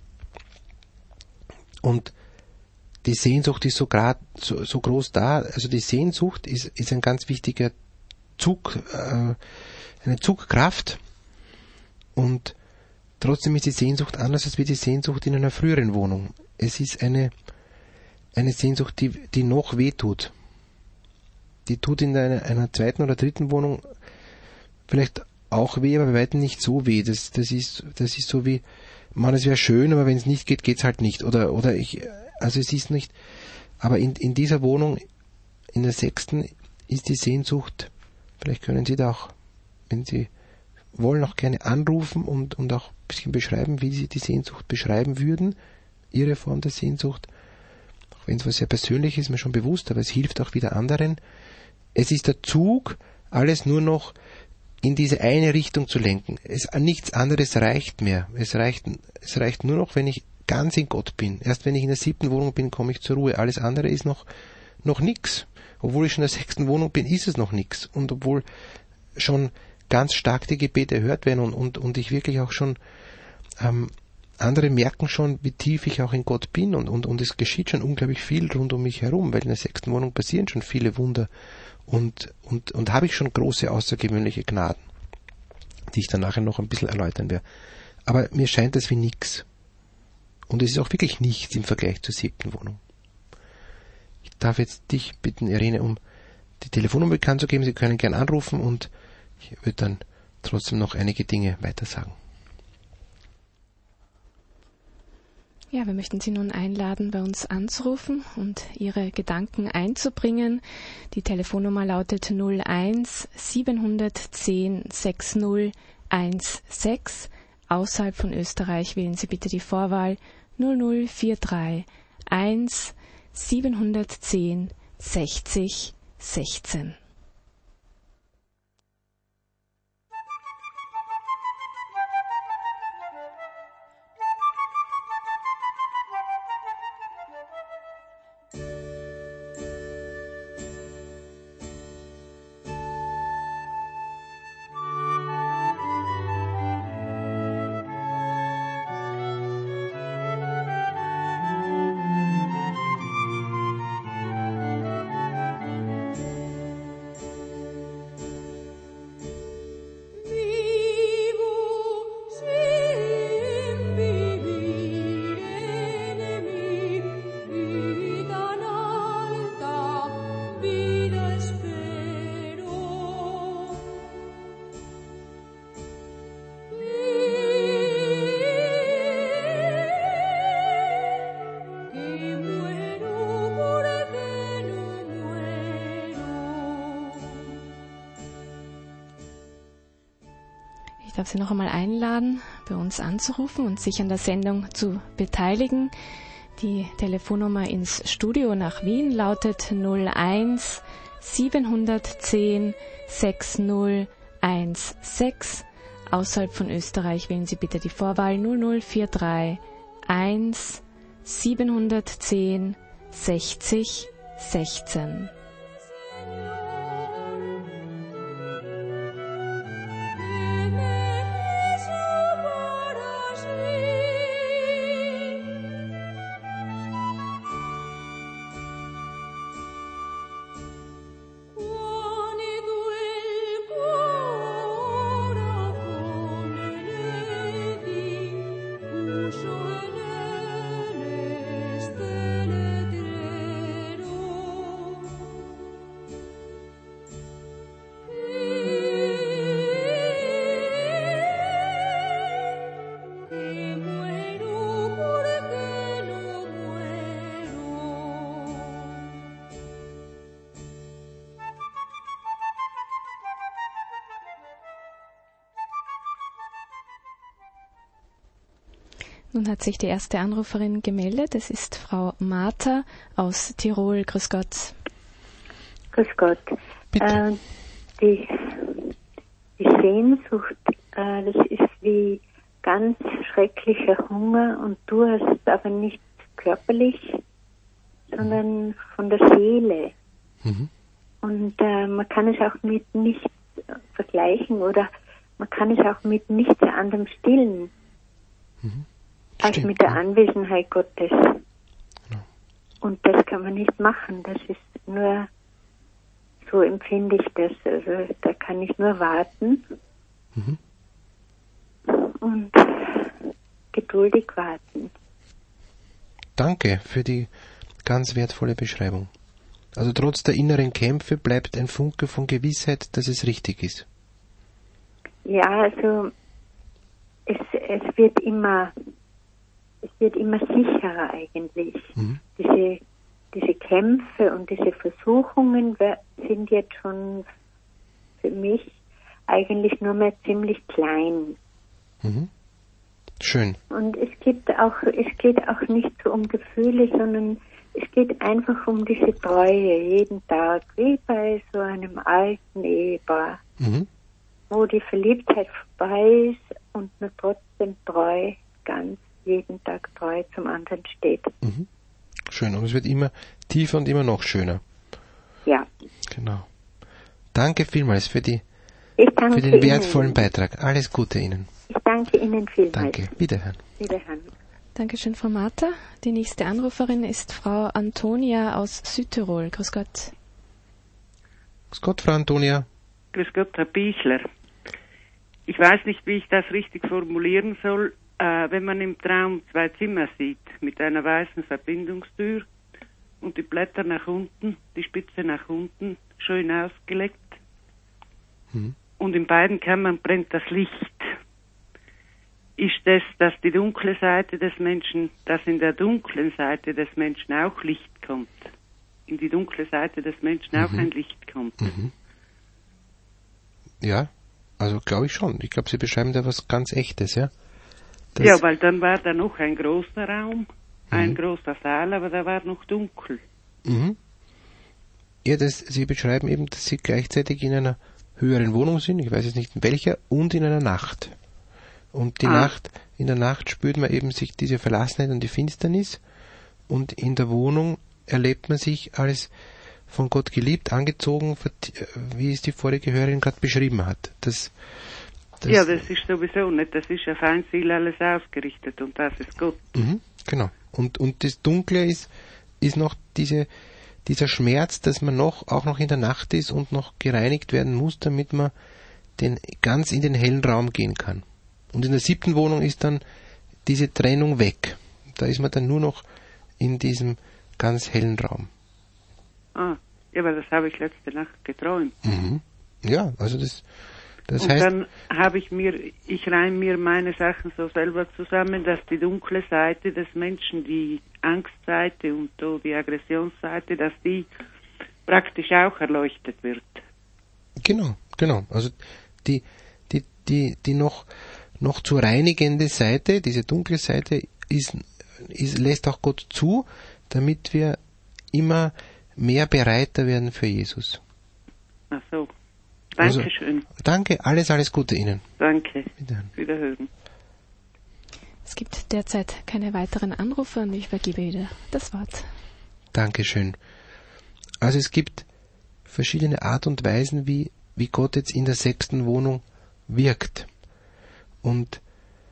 Und die Sehnsucht ist so, grad, so, so groß da, also die Sehnsucht ist, ist ein ganz wichtiger Zug, äh, eine Zugkraft, und trotzdem ist die Sehnsucht anders als wie die Sehnsucht in einer früheren Wohnung. Es ist eine, eine Sehnsucht, die, die noch weh tut. Die tut in einer, einer zweiten oder dritten Wohnung vielleicht auch weh, aber bei weitem nicht so weh. Das, das ist, das ist so wie, man, es wäre schön, aber wenn es nicht geht, geht's halt nicht. Oder, oder ich, also es ist nicht, aber in, in dieser Wohnung, in der sechsten, ist die Sehnsucht, vielleicht können Sie da auch, wenn Sie wollen, auch gerne anrufen und, und auch ein bisschen beschreiben, wie Sie die Sehnsucht beschreiben würden, Ihre Form der Sehnsucht. Auch wenn es was sehr Persönliches ist, mir schon bewusst, aber es hilft auch wieder anderen. Es ist der Zug, alles nur noch in diese eine Richtung zu lenken. Es, nichts anderes reicht mehr. Es reicht, es reicht nur noch, wenn ich ganz in Gott bin. Erst wenn ich in der siebten Wohnung bin, komme ich zur Ruhe. Alles andere ist noch, noch nix. Obwohl ich schon in der sechsten Wohnung bin, ist es noch nix. Und obwohl schon ganz stark die Gebete erhört werden und, und, und ich wirklich auch schon, ähm, andere merken schon, wie tief ich auch in Gott bin, und, und, und es geschieht schon unglaublich viel rund um mich herum, weil in der sechsten Wohnung passieren schon viele Wunder. Und, und, und habe ich schon große, außergewöhnliche Gnaden, die ich dann nachher noch ein bisschen erläutern werde. Aber mir scheint das wie nix. Und es ist auch wirklich nichts im Vergleich zur siebten Wohnung. Ich darf jetzt dich bitten, Irene, um die Telefonnummer bekannt zu geben. Sie können gern anrufen und ich würde dann trotzdem noch einige Dinge weiter sagen. Ja, wir möchten Sie nun einladen, bei uns anzurufen und Ihre Gedanken einzubringen. Die Telefonnummer lautet null eins siebzehn sechzig eins sechs. Außerhalb von Österreich wählen Sie bitte die Vorwahl null null vier drei eins siebzehn sechzig sechzehn. darf Sie noch einmal einladen, bei uns anzurufen und sich an der Sendung zu beteiligen. Die Telefonnummer ins Studio nach Wien lautet null eins siebzehn sechs null eins sechs. Außerhalb von Österreich wählen Sie bitte die Vorwahl null null vier drei eins siebzehn sechzig sechzehn. Nun hat sich die erste Anruferin gemeldet. Es ist Frau Martha aus Tirol. Grüß Gott. Grüß Gott. Äh, die, die Sehnsucht, äh, das ist wie ganz schrecklicher Hunger und du hast es aber nicht körperlich, sondern von der Seele. Mhm. Und äh, man kann es auch mit nichts vergleichen oder man kann es auch mit nichts anderem stillen. Mhm. Als Stimmt, mit der Anwesenheit Gottes. Genau. Und das kann man nicht machen. Das ist nur, so empfinde ich das. Also da kann ich nur warten mhm. und geduldig warten. Danke für die ganz wertvolle Beschreibung. Also trotz der inneren Kämpfe bleibt ein Funke von Gewissheit, dass es richtig ist. Ja, also es, es wird immer... Es wird immer sicherer eigentlich. Mhm. Diese, diese Kämpfe und diese Versuchungen sind jetzt schon für mich eigentlich nur mehr ziemlich klein. Mhm. Schön. Und es geht auch, es geht auch nicht so um Gefühle, sondern es geht einfach um diese Treue jeden Tag, wie bei so einem alten Ehepaar, mhm. wo die Verliebtheit vorbei ist und man trotzdem treu ganz jeden Tag treu zum anderen steht. Mhm. Schön. Und es wird immer tiefer und immer noch schöner. Ja. Genau. Danke vielmals für, die, ich danke für den wertvollen Ihnen. Beitrag. Alles Gute Ihnen. Ich danke Ihnen vielmals. Danke. Wiederhören. Wiederhören. Dankeschön, Frau Martha. Die nächste Anruferin ist Frau Antonia aus Südtirol. Grüß Gott. Grüß Gott, Frau Antonia. Grüß Gott, Herr Bichler. Ich weiß nicht, wie ich das richtig formulieren soll. Äh, wenn man im Traum zwei Zimmer sieht, mit einer weißen Verbindungstür und die Blätter nach unten, die Spitze nach unten, schön ausgelegt. Mhm. Und in beiden Kammern brennt das Licht. Ist es, dass die dunkle Seite des Menschen, dass in der dunklen Seite des Menschen auch Licht kommt? In die dunkle Seite des Menschen mhm. auch ein Licht kommt? Mhm. Ja, also glaube ich schon. Ich glaube, Sie beschreiben da was ganz Echtes, ja? Das ja, weil dann war da noch ein großer Raum, ein mhm. großer Saal, aber da war noch dunkel. Mhm. Ja, das, Sie beschreiben eben, dass Sie gleichzeitig in einer höheren Wohnung sind, ich weiß jetzt nicht in welcher, und in einer Nacht. Und die ah. Nacht, in der Nacht spürt man eben sich diese Verlassenheit und die Finsternis, und in der Wohnung erlebt man sich als von Gott geliebt, angezogen, wie es die vorige Hörerin gerade beschrieben hat. Das Das ja, das ist sowieso nicht. Das ist auf ein Ziel alles ausgerichtet und das ist Gott. Mhm, genau. Und, und das Dunkle ist, ist noch diese, dieser Schmerz, dass man noch, auch noch in der Nacht ist und noch gereinigt werden muss, damit man den, ganz in den hellen Raum gehen kann. Und in der siebten Wohnung ist dann diese Trennung weg. Da ist man dann nur noch in diesem ganz hellen Raum. Ah, ja, aber das habe ich letzte Nacht geträumt. Mhm. Ja, also das... Das und heißt, dann habe ich mir, ich reime mir meine Sachen so selber zusammen, dass die dunkle Seite des Menschen, die Angstseite und die Aggressionsseite, dass die praktisch auch erleuchtet wird. Genau, genau. Also die, die, die, die noch, noch zu reinigende Seite, diese dunkle Seite, ist, ist, lässt auch Gott zu, damit wir immer mehr bereiter werden für Jesus. Ach so. Dankeschön. Also, danke, alles, alles Gute Ihnen. Danke. Wiederhören. Wiederhören. Es gibt derzeit keine weiteren Anrufe und ich übergebe wieder das Wort. Dankeschön. Also es gibt verschiedene Art und Weisen, wie, wie Gott jetzt in der sechsten Wohnung wirkt. Und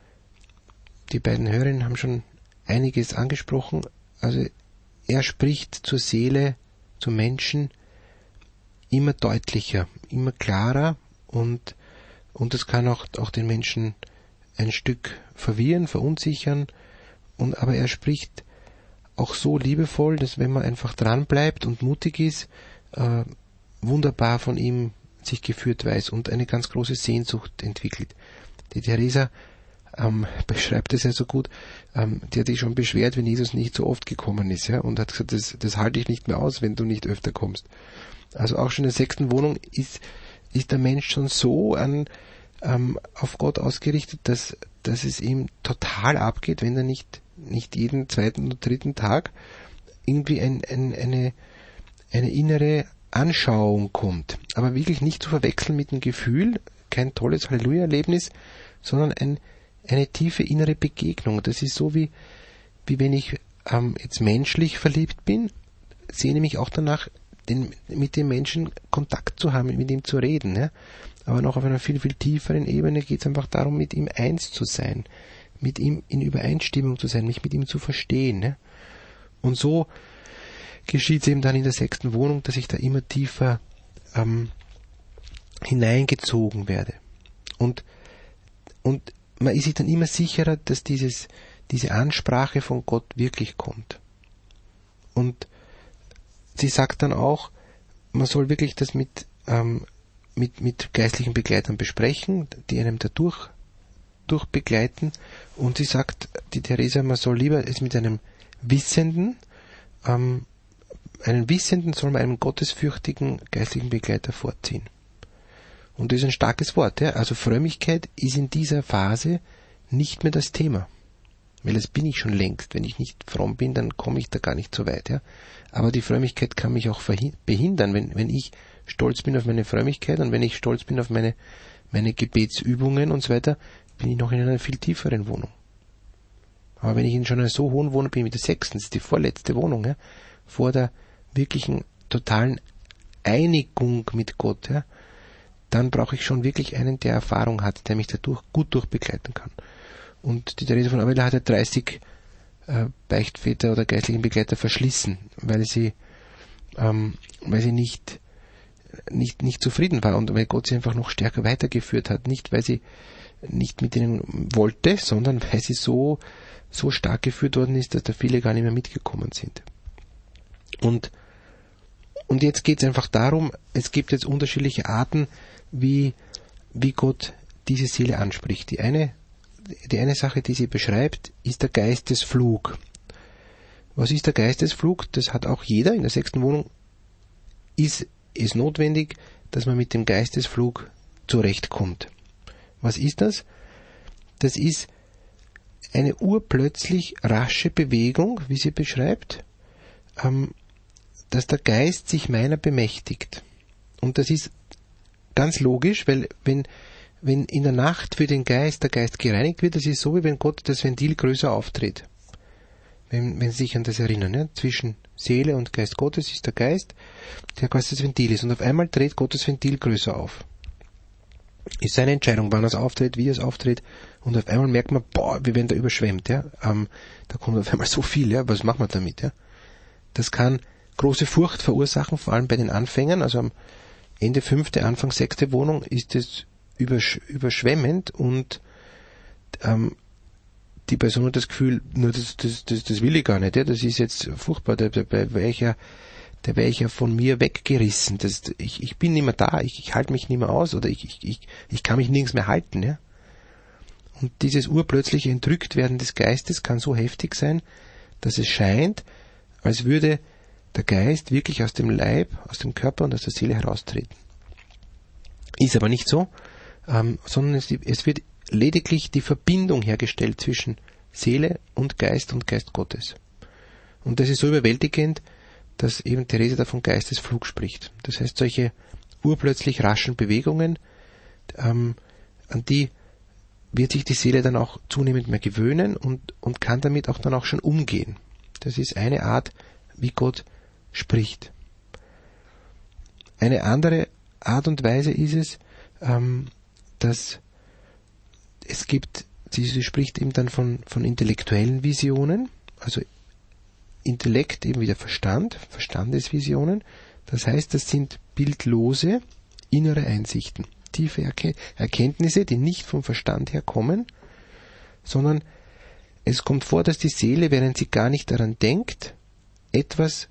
die beiden Hörerinnen haben schon einiges angesprochen. Also er spricht zur Seele, zum Menschen immer deutlicher, immer klarer und, und das kann auch, auch den Menschen ein Stück verwirren, verunsichern. Und, aber er spricht auch so liebevoll, dass wenn man einfach dran bleibt und mutig ist, äh, wunderbar von ihm sich geführt weiß und eine ganz große Sehnsucht entwickelt. Die Theresa ähm, beschreibt es ja so gut, ähm, die hat sich schon beschwert, wenn Jesus nicht so oft gekommen ist, ja, und hat gesagt, das, das halte ich nicht mehr aus, wenn du nicht öfter kommst. Also auch schon in der sechsten Wohnung ist, ist der Mensch schon so an, ähm, auf Gott ausgerichtet, dass, dass es ihm total abgeht, wenn er nicht, nicht jeden zweiten oder dritten Tag irgendwie ein, ein, eine, eine innere Anschauung kommt. Aber wirklich nicht zu verwechseln mit dem Gefühl, kein tolles Halleluja-Erlebnis, sondern ein, eine tiefe innere Begegnung. Das ist so wie, wie wenn ich ähm, jetzt menschlich verliebt bin, sehne mich auch danach, den, mit dem Menschen Kontakt zu haben, mit ihm zu reden. Ja? Aber noch auf einer viel, viel tieferen Ebene geht es einfach darum, mit ihm eins zu sein, mit ihm in Übereinstimmung zu sein, mich mit ihm zu verstehen. Ja? Und so geschieht es eben dann in der sechsten Wohnung, dass ich da immer tiefer ähm, hineingezogen werde. Und, und man ist sich dann immer sicherer, dass dieses, diese Ansprache von Gott wirklich kommt. Und sie sagt dann auch, man soll wirklich das mit, ähm, mit, mit geistlichen Begleitern besprechen, die einem da durch, durchbegleiten. Und sie sagt, die Theresa, man soll lieber es mit einem Wissenden, ähm, einen Wissenden soll man einem gottesfürchtigen geistlichen Begleiter vorziehen. Und das ist ein starkes Wort. Ja? Also Frömmigkeit ist in dieser Phase nicht mehr das Thema. Weil das bin ich schon längst. Wenn ich nicht fromm bin, dann komme ich da gar nicht so weit. Ja? Aber die Frömmigkeit kann mich auch behindern. Wenn, wenn ich stolz bin auf meine Frömmigkeit und wenn ich stolz bin auf meine, meine Gebetsübungen und so weiter, bin ich noch in einer viel tieferen Wohnung. Aber wenn ich in schon einer so hohen Wohnung bin wie der sechsten, das ist die vorletzte Wohnung, ja, vor der wirklichen totalen Einigung mit Gott, ja, dann brauche ich schon wirklich einen, der Erfahrung hat, der mich dadurch gut durchbegleiten kann. Und die Theresa von Avila hat ja dreißig äh, Beichtväter oder geistlichen Begleiter verschlissen, weil sie, ähm, weil sie nicht, nicht, nicht zufrieden war und weil Gott sie einfach noch stärker weitergeführt hat. Nicht, weil sie nicht mit ihnen wollte, sondern weil sie so, so stark geführt worden ist, dass da viele gar nicht mehr mitgekommen sind. Und, und jetzt geht es einfach darum, es gibt jetzt unterschiedliche Arten, wie, wie Gott diese Seele anspricht. Die eine, die eine Sache, die sie beschreibt, ist der Geistesflug. Was ist der Geistesflug? Das hat auch jeder in der sechsten Wohnung. Ist es notwendig, dass man mit dem Geistesflug zurechtkommt. Was ist das? Das ist eine urplötzlich rasche Bewegung, wie sie beschreibt, ähm, dass der Geist sich meiner bemächtigt. Und das ist ganz logisch, weil wenn, wenn in der Nacht für den Geist der Geist gereinigt wird, das ist so, wie wenn Gott das Ventil größer aufdreht. Wenn, wenn Sie sich an das erinnern, ja? Zwischen Seele und Geist Gottes ist der Geist, der quasi das Ventil ist. Und auf einmal dreht Gott das Ventil größer auf. Ist seine Entscheidung, wann er es auftritt, wie er es auftritt. Und auf einmal merkt man, boah, wir werden da überschwemmt. Ja? Ähm, da kommt auf einmal so viel. Ja? Was machen wir damit? Ja? Das kann große Furcht verursachen, vor allem bei den Anfängern. Also am Ende fünfte, Anfang sechste Wohnung ist es übersch- überschwemmend und ähm, die Person hat das Gefühl, nur das, das, das, das will ich gar nicht. Ja? Das ist jetzt furchtbar. Da, da, da wäre ich ja, da wäre ich ja von mir weggerissen. Das, ich, ich bin nicht mehr da. Ich, ich halte mich nicht mehr aus oder ich, ich, ich, ich kann mich nirgends mehr halten. Ja? Und dieses urplötzliche Entrücktwerden des Geistes kann so heftig sein, dass es scheint, als würde der Geist wirklich aus dem Leib, aus dem Körper und aus der Seele heraustreten. Ist aber nicht so. ähm, sondern es, es wird lediglich die Verbindung hergestellt zwischen Seele und Geist und Geist Gottes. Und das ist so überwältigend, dass eben Therese da von Geistesflug spricht. Das heißt, solche urplötzlich raschen Bewegungen, ähm, an die wird sich die Seele dann auch zunehmend mehr gewöhnen und, und kann damit auch dann auch schon umgehen. Das ist eine Art, wie Gott spricht. Eine andere Art und Weise ist es, ähm, dass es gibt, sie, sie spricht eben dann von, von intellektuellen Visionen, also Intellekt eben wie der Verstand, Verstandesvisionen. Das heißt, das sind bildlose innere Einsichten, tiefe Erken- Erkenntnisse, die nicht vom Verstand her kommen, sondern es kommt vor, dass die Seele, während sie gar nicht daran denkt, etwas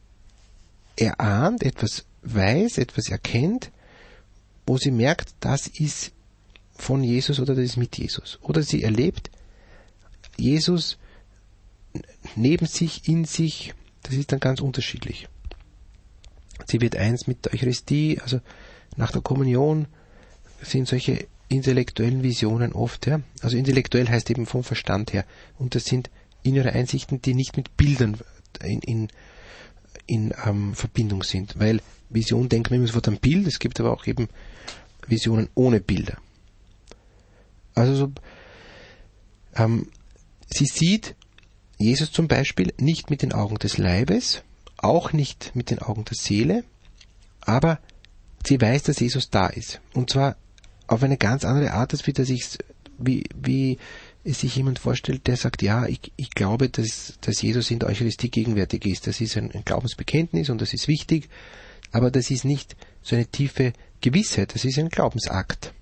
erahnt, etwas weiß, etwas erkennt, wo sie merkt, das ist von Jesus oder das ist mit Jesus. Oder sie erlebt Jesus neben sich, in sich, das ist dann ganz unterschiedlich. Sie wird eins mit der Eucharistie, also nach der Kommunion sind solche intellektuellen Visionen oft, ja. Also intellektuell heißt eben vom Verstand her. Und das sind innere Einsichten, die nicht mit Bildern in, in, in ähm, Verbindung sind. Weil Vision denken wir immer sofort an Bild, es gibt aber auch eben Visionen ohne Bilder. Also so, ähm, sie sieht Jesus zum Beispiel nicht mit den Augen des Leibes, auch nicht mit den Augen der Seele, aber sie weiß, dass Jesus da ist. Und zwar auf eine ganz andere Art, als wie, dass ich, wie, wie es sich jemand vorstellt, der sagt, ja, ich, ich glaube, dass, dass Jesus in der Eucharistie gegenwärtig ist. Das ist ein, ein Glaubensbekenntnis und das ist wichtig, aber das ist nicht so eine tiefe Gewissheit, das ist ein Glaubensakt.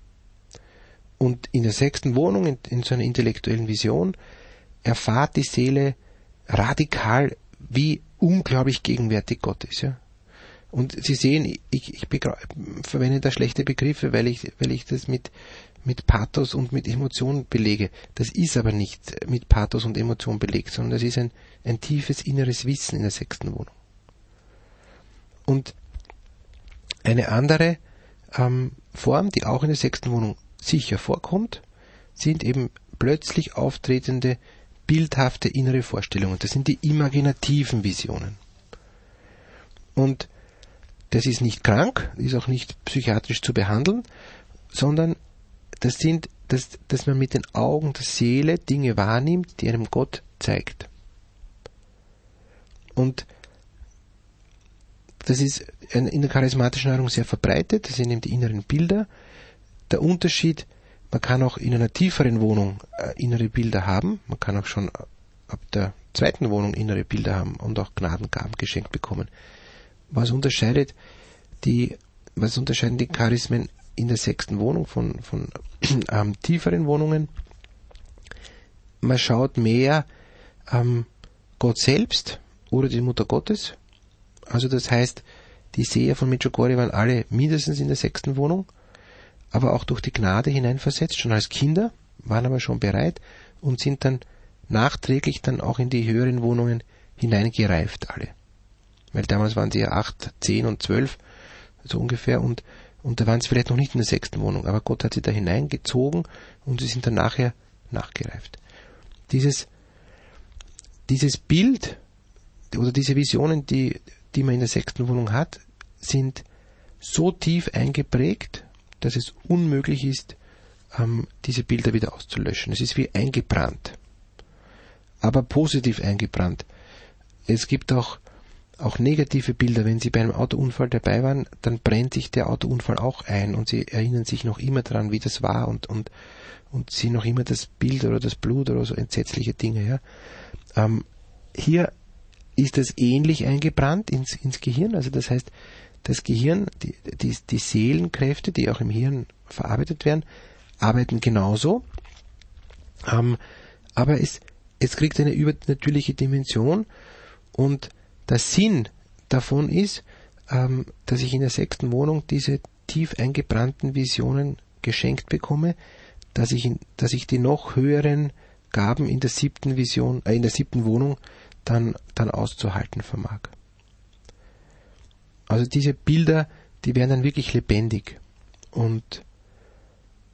Und in der sechsten Wohnung, in, in so einer intellektuellen Vision, erfahrt die Seele radikal, wie unglaublich gegenwärtig Gott ist. Ja? Und Sie sehen, ich, ich begra- verwende da schlechte Begriffe, weil ich, weil ich das mit, mit Pathos und mit Emotion belege. Das ist aber nicht mit Pathos und Emotion belegt, sondern das ist ein, ein tiefes inneres Wissen in der sechsten Wohnung. Und eine andere ähm, Form, die auch in der sechsten Wohnung sicher vorkommt, sind eben plötzlich auftretende bildhafte innere Vorstellungen. Das sind die imaginativen Visionen. Und das ist nicht krank, ist auch nicht psychiatrisch zu behandeln, sondern das sind, dass, dass man mit den Augen der Seele Dinge wahrnimmt, die einem Gott zeigt. Und das ist in der charismatischen Nahrung sehr verbreitet, das sind eben die inneren Bilder. Der Unterschied, man kann auch in einer tieferen Wohnung äh, innere Bilder haben, man kann auch schon ab der zweiten Wohnung innere Bilder haben und auch Gnadengaben geschenkt bekommen. Was unterscheidet die, was unterscheiden die Charismen in der sechsten Wohnung von, von ähm, tieferen Wohnungen? Man schaut mehr ähm, Gott selbst oder die Mutter Gottes. Also das heißt, die Seher von Medjugorje waren alle mindestens in der sechsten Wohnung, aber auch durch die Gnade hineinversetzt, schon als Kinder, waren aber schon bereit und sind dann nachträglich dann auch in die höheren Wohnungen hineingereift alle. Weil damals waren sie ja acht, zehn und zwölf, so ungefähr, und, und da waren sie vielleicht noch nicht in der sechsten Wohnung, aber Gott hat sie da hineingezogen und sie sind dann nachher nachgereift. Dieses, dieses Bild oder diese Visionen, die, die man in der sechsten Wohnung hat, sind so tief eingeprägt, dass es unmöglich ist, ähm, diese Bilder wieder auszulöschen. Es ist wie eingebrannt, aber positiv eingebrannt. Es gibt auch, auch negative Bilder. Wenn Sie bei einem Autounfall dabei waren, dann brennt sich der Autounfall auch ein und Sie erinnern sich noch immer daran, wie das war und, und, und sehen noch immer das Bild oder das Blut oder so entsetzliche Dinge. Ja. Ähm, hier ist das ähnlich eingebrannt ins, ins Gehirn. Also das heißt, das Gehirn, die, die, die Seelenkräfte, die auch im Hirn verarbeitet werden, arbeiten genauso. Ähm, aber es, es kriegt eine übernatürliche Dimension und der Sinn davon ist, ähm, dass ich in der sechsten Wohnung diese tief eingebrannten Visionen geschenkt bekomme, dass ich, in, dass ich die noch höheren Gaben in der siebten Vision, äh, in der siebten Wohnung dann, dann auszuhalten vermag. Also diese Bilder, die werden dann wirklich lebendig und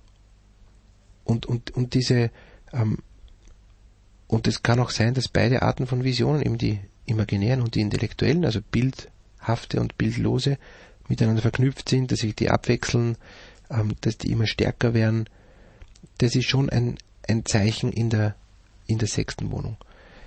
und, und, und diese, ähm, und es kann auch sein, dass beide Arten von Visionen, eben die imaginären und die intellektuellen, also bildhafte und bildlose, miteinander verknüpft sind, dass sich die abwechseln, ähm, dass die immer stärker werden. Das ist schon ein, ein Zeichen in der, in der sechsten Wohnung.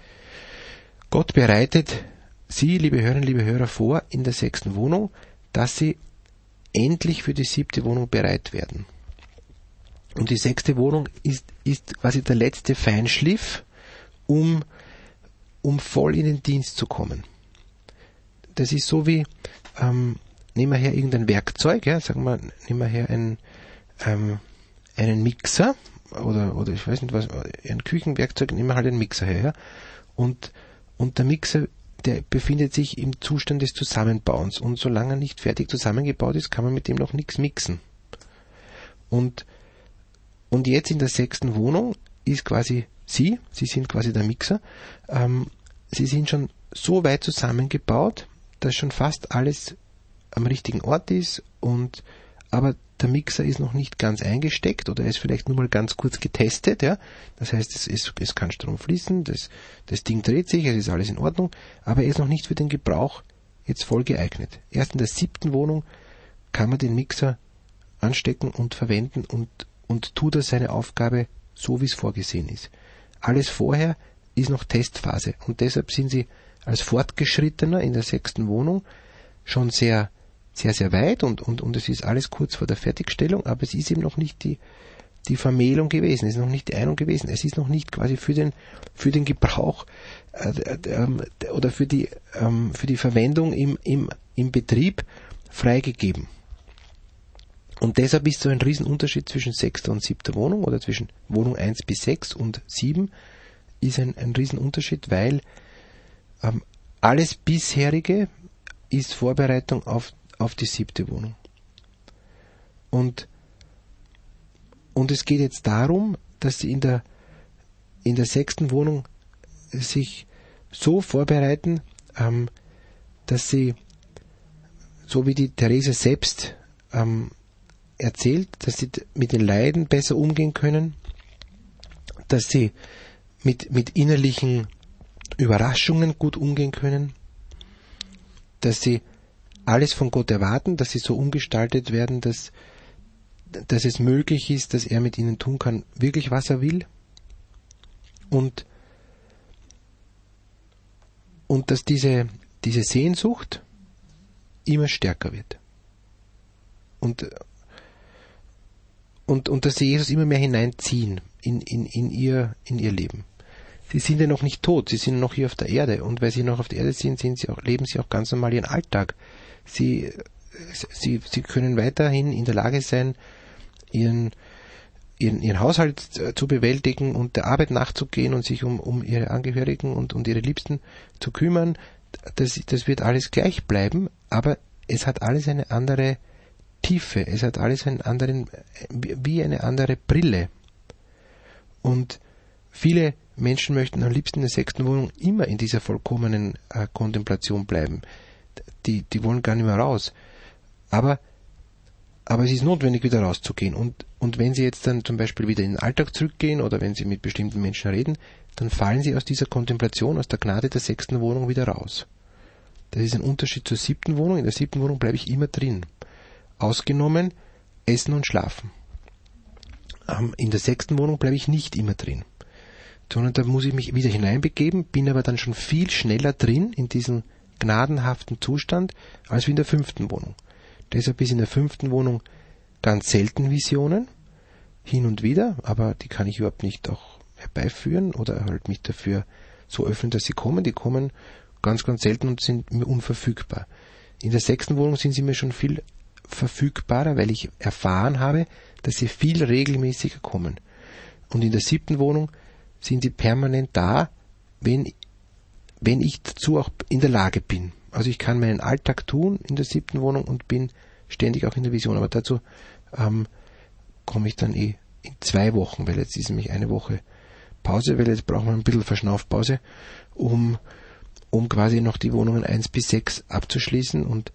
Gott bereitet Sie, liebe Hörerinnen, liebe Hörer, vor in der sechsten Wohnung, dass Sie endlich für die siebte Wohnung bereit werden. Und die sechste Wohnung ist, ist quasi der letzte Feinschliff, um, um voll in den Dienst zu kommen. Das ist so wie, ähm, nehmen wir her irgendein Werkzeug, ja, sagen wir, nehmen wir her ein, ähm, einen Mixer, oder, oder ich weiß nicht was, ein Küchenwerkzeug, nehmen wir halt einen Mixer her, ja, und, und der Mixer, der befindet sich im Zustand des Zusammenbauens, und solange er nicht fertig zusammengebaut ist, kann man mit dem noch nichts mixen. Und, und jetzt in der sechsten Wohnung ist quasi Sie, Sie sind quasi der Mixer, ähm, Sie sind schon so weit zusammengebaut, dass schon fast alles am richtigen Ort ist, und aber der Mixer ist noch nicht ganz eingesteckt oder er ist vielleicht nur mal ganz kurz getestet, ja. Das heißt, es, ist, es kann Strom fließen, das, das Ding dreht sich, es ist alles in Ordnung, aber er ist noch nicht für den Gebrauch jetzt voll geeignet. Erst in der siebten Wohnung kann man den Mixer anstecken und verwenden und, und tut er seine Aufgabe so, wie es vorgesehen ist. Alles vorher ist noch Testphase, und deshalb sind Sie als Fortgeschrittener in der sechsten Wohnung schon sehr, sehr, sehr weit, und, und, und es ist alles kurz vor der Fertigstellung, aber es ist eben noch nicht die, die Vermählung gewesen, es ist noch nicht die Einung gewesen, es ist noch nicht quasi für den, für den Gebrauch äh, äh, oder für die, ähm, für die Verwendung im, im, im Betrieb freigegeben. Und deshalb ist so ein Riesenunterschied zwischen sechster und siebter Wohnung oder zwischen Wohnung eins bis sechs und sieben ist ein, ein Riesenunterschied, weil ähm, alles bisherige ist Vorbereitung auf, auf die siebte Wohnung. Und, und es geht jetzt darum, dass Sie in der, in der sechsten Wohnung sich so vorbereiten, ähm, dass Sie, so wie die Therese selbst ähm, erzählt, dass sie mit den Leiden besser umgehen können, dass sie mit, mit innerlichen Überraschungen gut umgehen können, dass sie alles von Gott erwarten, dass sie so umgestaltet werden, dass, dass es möglich ist, dass er mit ihnen tun kann, wirklich was er will, und, und dass diese, diese Sehnsucht immer stärker wird. Und Und, und dass sie Jesus immer mehr hineinziehen in, in, in, ihr, in ihr Leben. Sie sind ja noch nicht tot, sie sind noch hier auf der Erde, und weil sie noch auf der Erde sind, sind sie auch, leben sie auch ganz normal ihren Alltag. Sie, sie, sie können weiterhin in der Lage sein, ihren, ihren, ihren Haushalt zu bewältigen und der Arbeit nachzugehen und sich um, um ihre Angehörigen und, und ihre Liebsten zu kümmern. Das, das wird alles gleich bleiben, aber es hat alles eine andere Tiefe, es hat alles einen anderen, wie eine andere Brille. Und viele Menschen möchten am liebsten in der sechsten Wohnung immer in dieser vollkommenen äh, Kontemplation bleiben. Die, die wollen gar nicht mehr raus. Aber, aber es ist notwendig, wieder rauszugehen. Und, und wenn sie jetzt dann zum Beispiel wieder in den Alltag zurückgehen oder wenn sie mit bestimmten Menschen reden, dann fallen sie aus dieser Kontemplation, aus der Gnade der sechsten Wohnung wieder raus. Das ist ein Unterschied zur siebten Wohnung. In der siebten Wohnung bleibe ich immer drin. Ausgenommen Essen und Schlafen. Ähm, in der sechsten Wohnung bleibe ich nicht immer drin, sondern da muss ich mich wieder hineinbegeben, bin aber dann schon viel schneller drin in diesem gnadenhaften Zustand als wie in der fünften Wohnung. Deshalb ist in der fünften Wohnung ganz selten Visionen, hin und wieder, aber die kann ich überhaupt nicht auch herbeiführen oder halt mich dafür so öffnen, dass sie kommen. Die kommen ganz, ganz selten und sind mir unverfügbar. In der sechsten Wohnung sind sie mir schon viel verfügbarer, weil ich erfahren habe, dass sie viel regelmäßiger kommen. Und in der siebten Wohnung sind sie permanent da, wenn, wenn ich dazu auch in der Lage bin. Also ich kann meinen Alltag tun in der siebten Wohnung und bin ständig auch in der Vision. Aber dazu ähm, komme ich dann eh in zwei Wochen, weil jetzt ist nämlich eine Woche Pause, weil jetzt brauchen wir ein bisschen Verschnaufpause, um um quasi noch die Wohnungen eins bis sechs abzuschließen und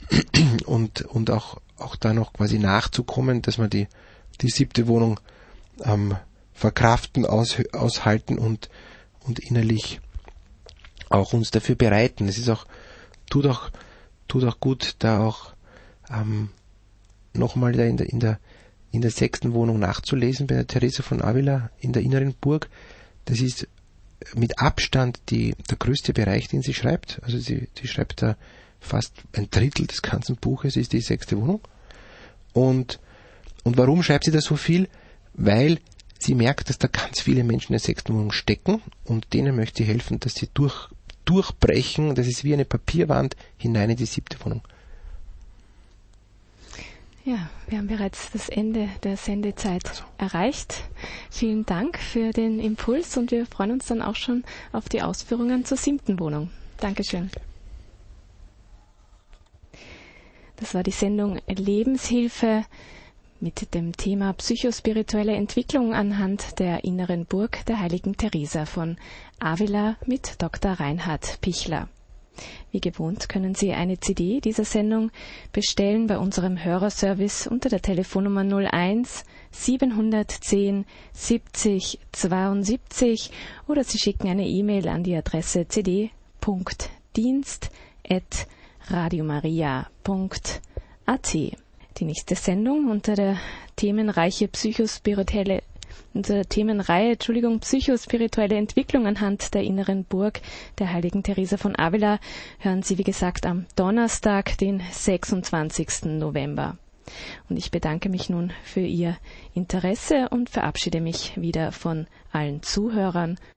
und und auch auch da noch quasi nachzukommen, dass wir die die siebte Wohnung ähm, verkraften, aus, aushalten und, und innerlich auch uns dafür bereiten. Es ist auch, tut auch, tut auch gut, da auch ähm, nochmal in der, in der in der sechsten Wohnung nachzulesen bei der Teresa von Avila in der Inneren Burg. Das ist mit Abstand die, der größte Bereich, den sie schreibt. Also sie, sie schreibt da fast ein Drittel des ganzen Buches, ist die sechste Wohnung. Und, und warum schreibt sie da so viel? Weil sie merkt, dass da ganz viele Menschen in der sechsten Wohnung stecken und denen möchte sie helfen, dass sie durch, durchbrechen. Das ist wie eine Papierwand hinein in die siebte Wohnung. Ja, wir haben bereits das Ende der Sendezeit also. erreicht. Vielen Dank für den Impuls und wir freuen uns dann auch schon auf die Ausführungen zur siebten Wohnung. Dankeschön. Das war die Sendung Lebenshilfe mit dem Thema psychospirituelle Entwicklung anhand der Inneren Burg der heiligen Teresa von Avila mit Doktor Reinhard Pichler. Wie gewohnt können Sie eine C D dieser Sendung bestellen bei unserem Hörerservice unter der Telefonnummer null eins siebenhundertzehn siebzig zweiundsiebzig oder Sie schicken eine E-Mail an die Adresse c d punkt dienst at radiomaria punkt a t. Die nächste Sendung unter der Themenreihe psychospirituelle Unsere Themenreihe, Entschuldigung, psychospirituelle Entwicklung anhand der Inneren Burg der heiligen Teresa von Avila hören Sie, wie gesagt, am Donnerstag, den sechsundzwanzigsten November. Und ich bedanke mich nun für Ihr Interesse und verabschiede mich wieder von allen Zuhörern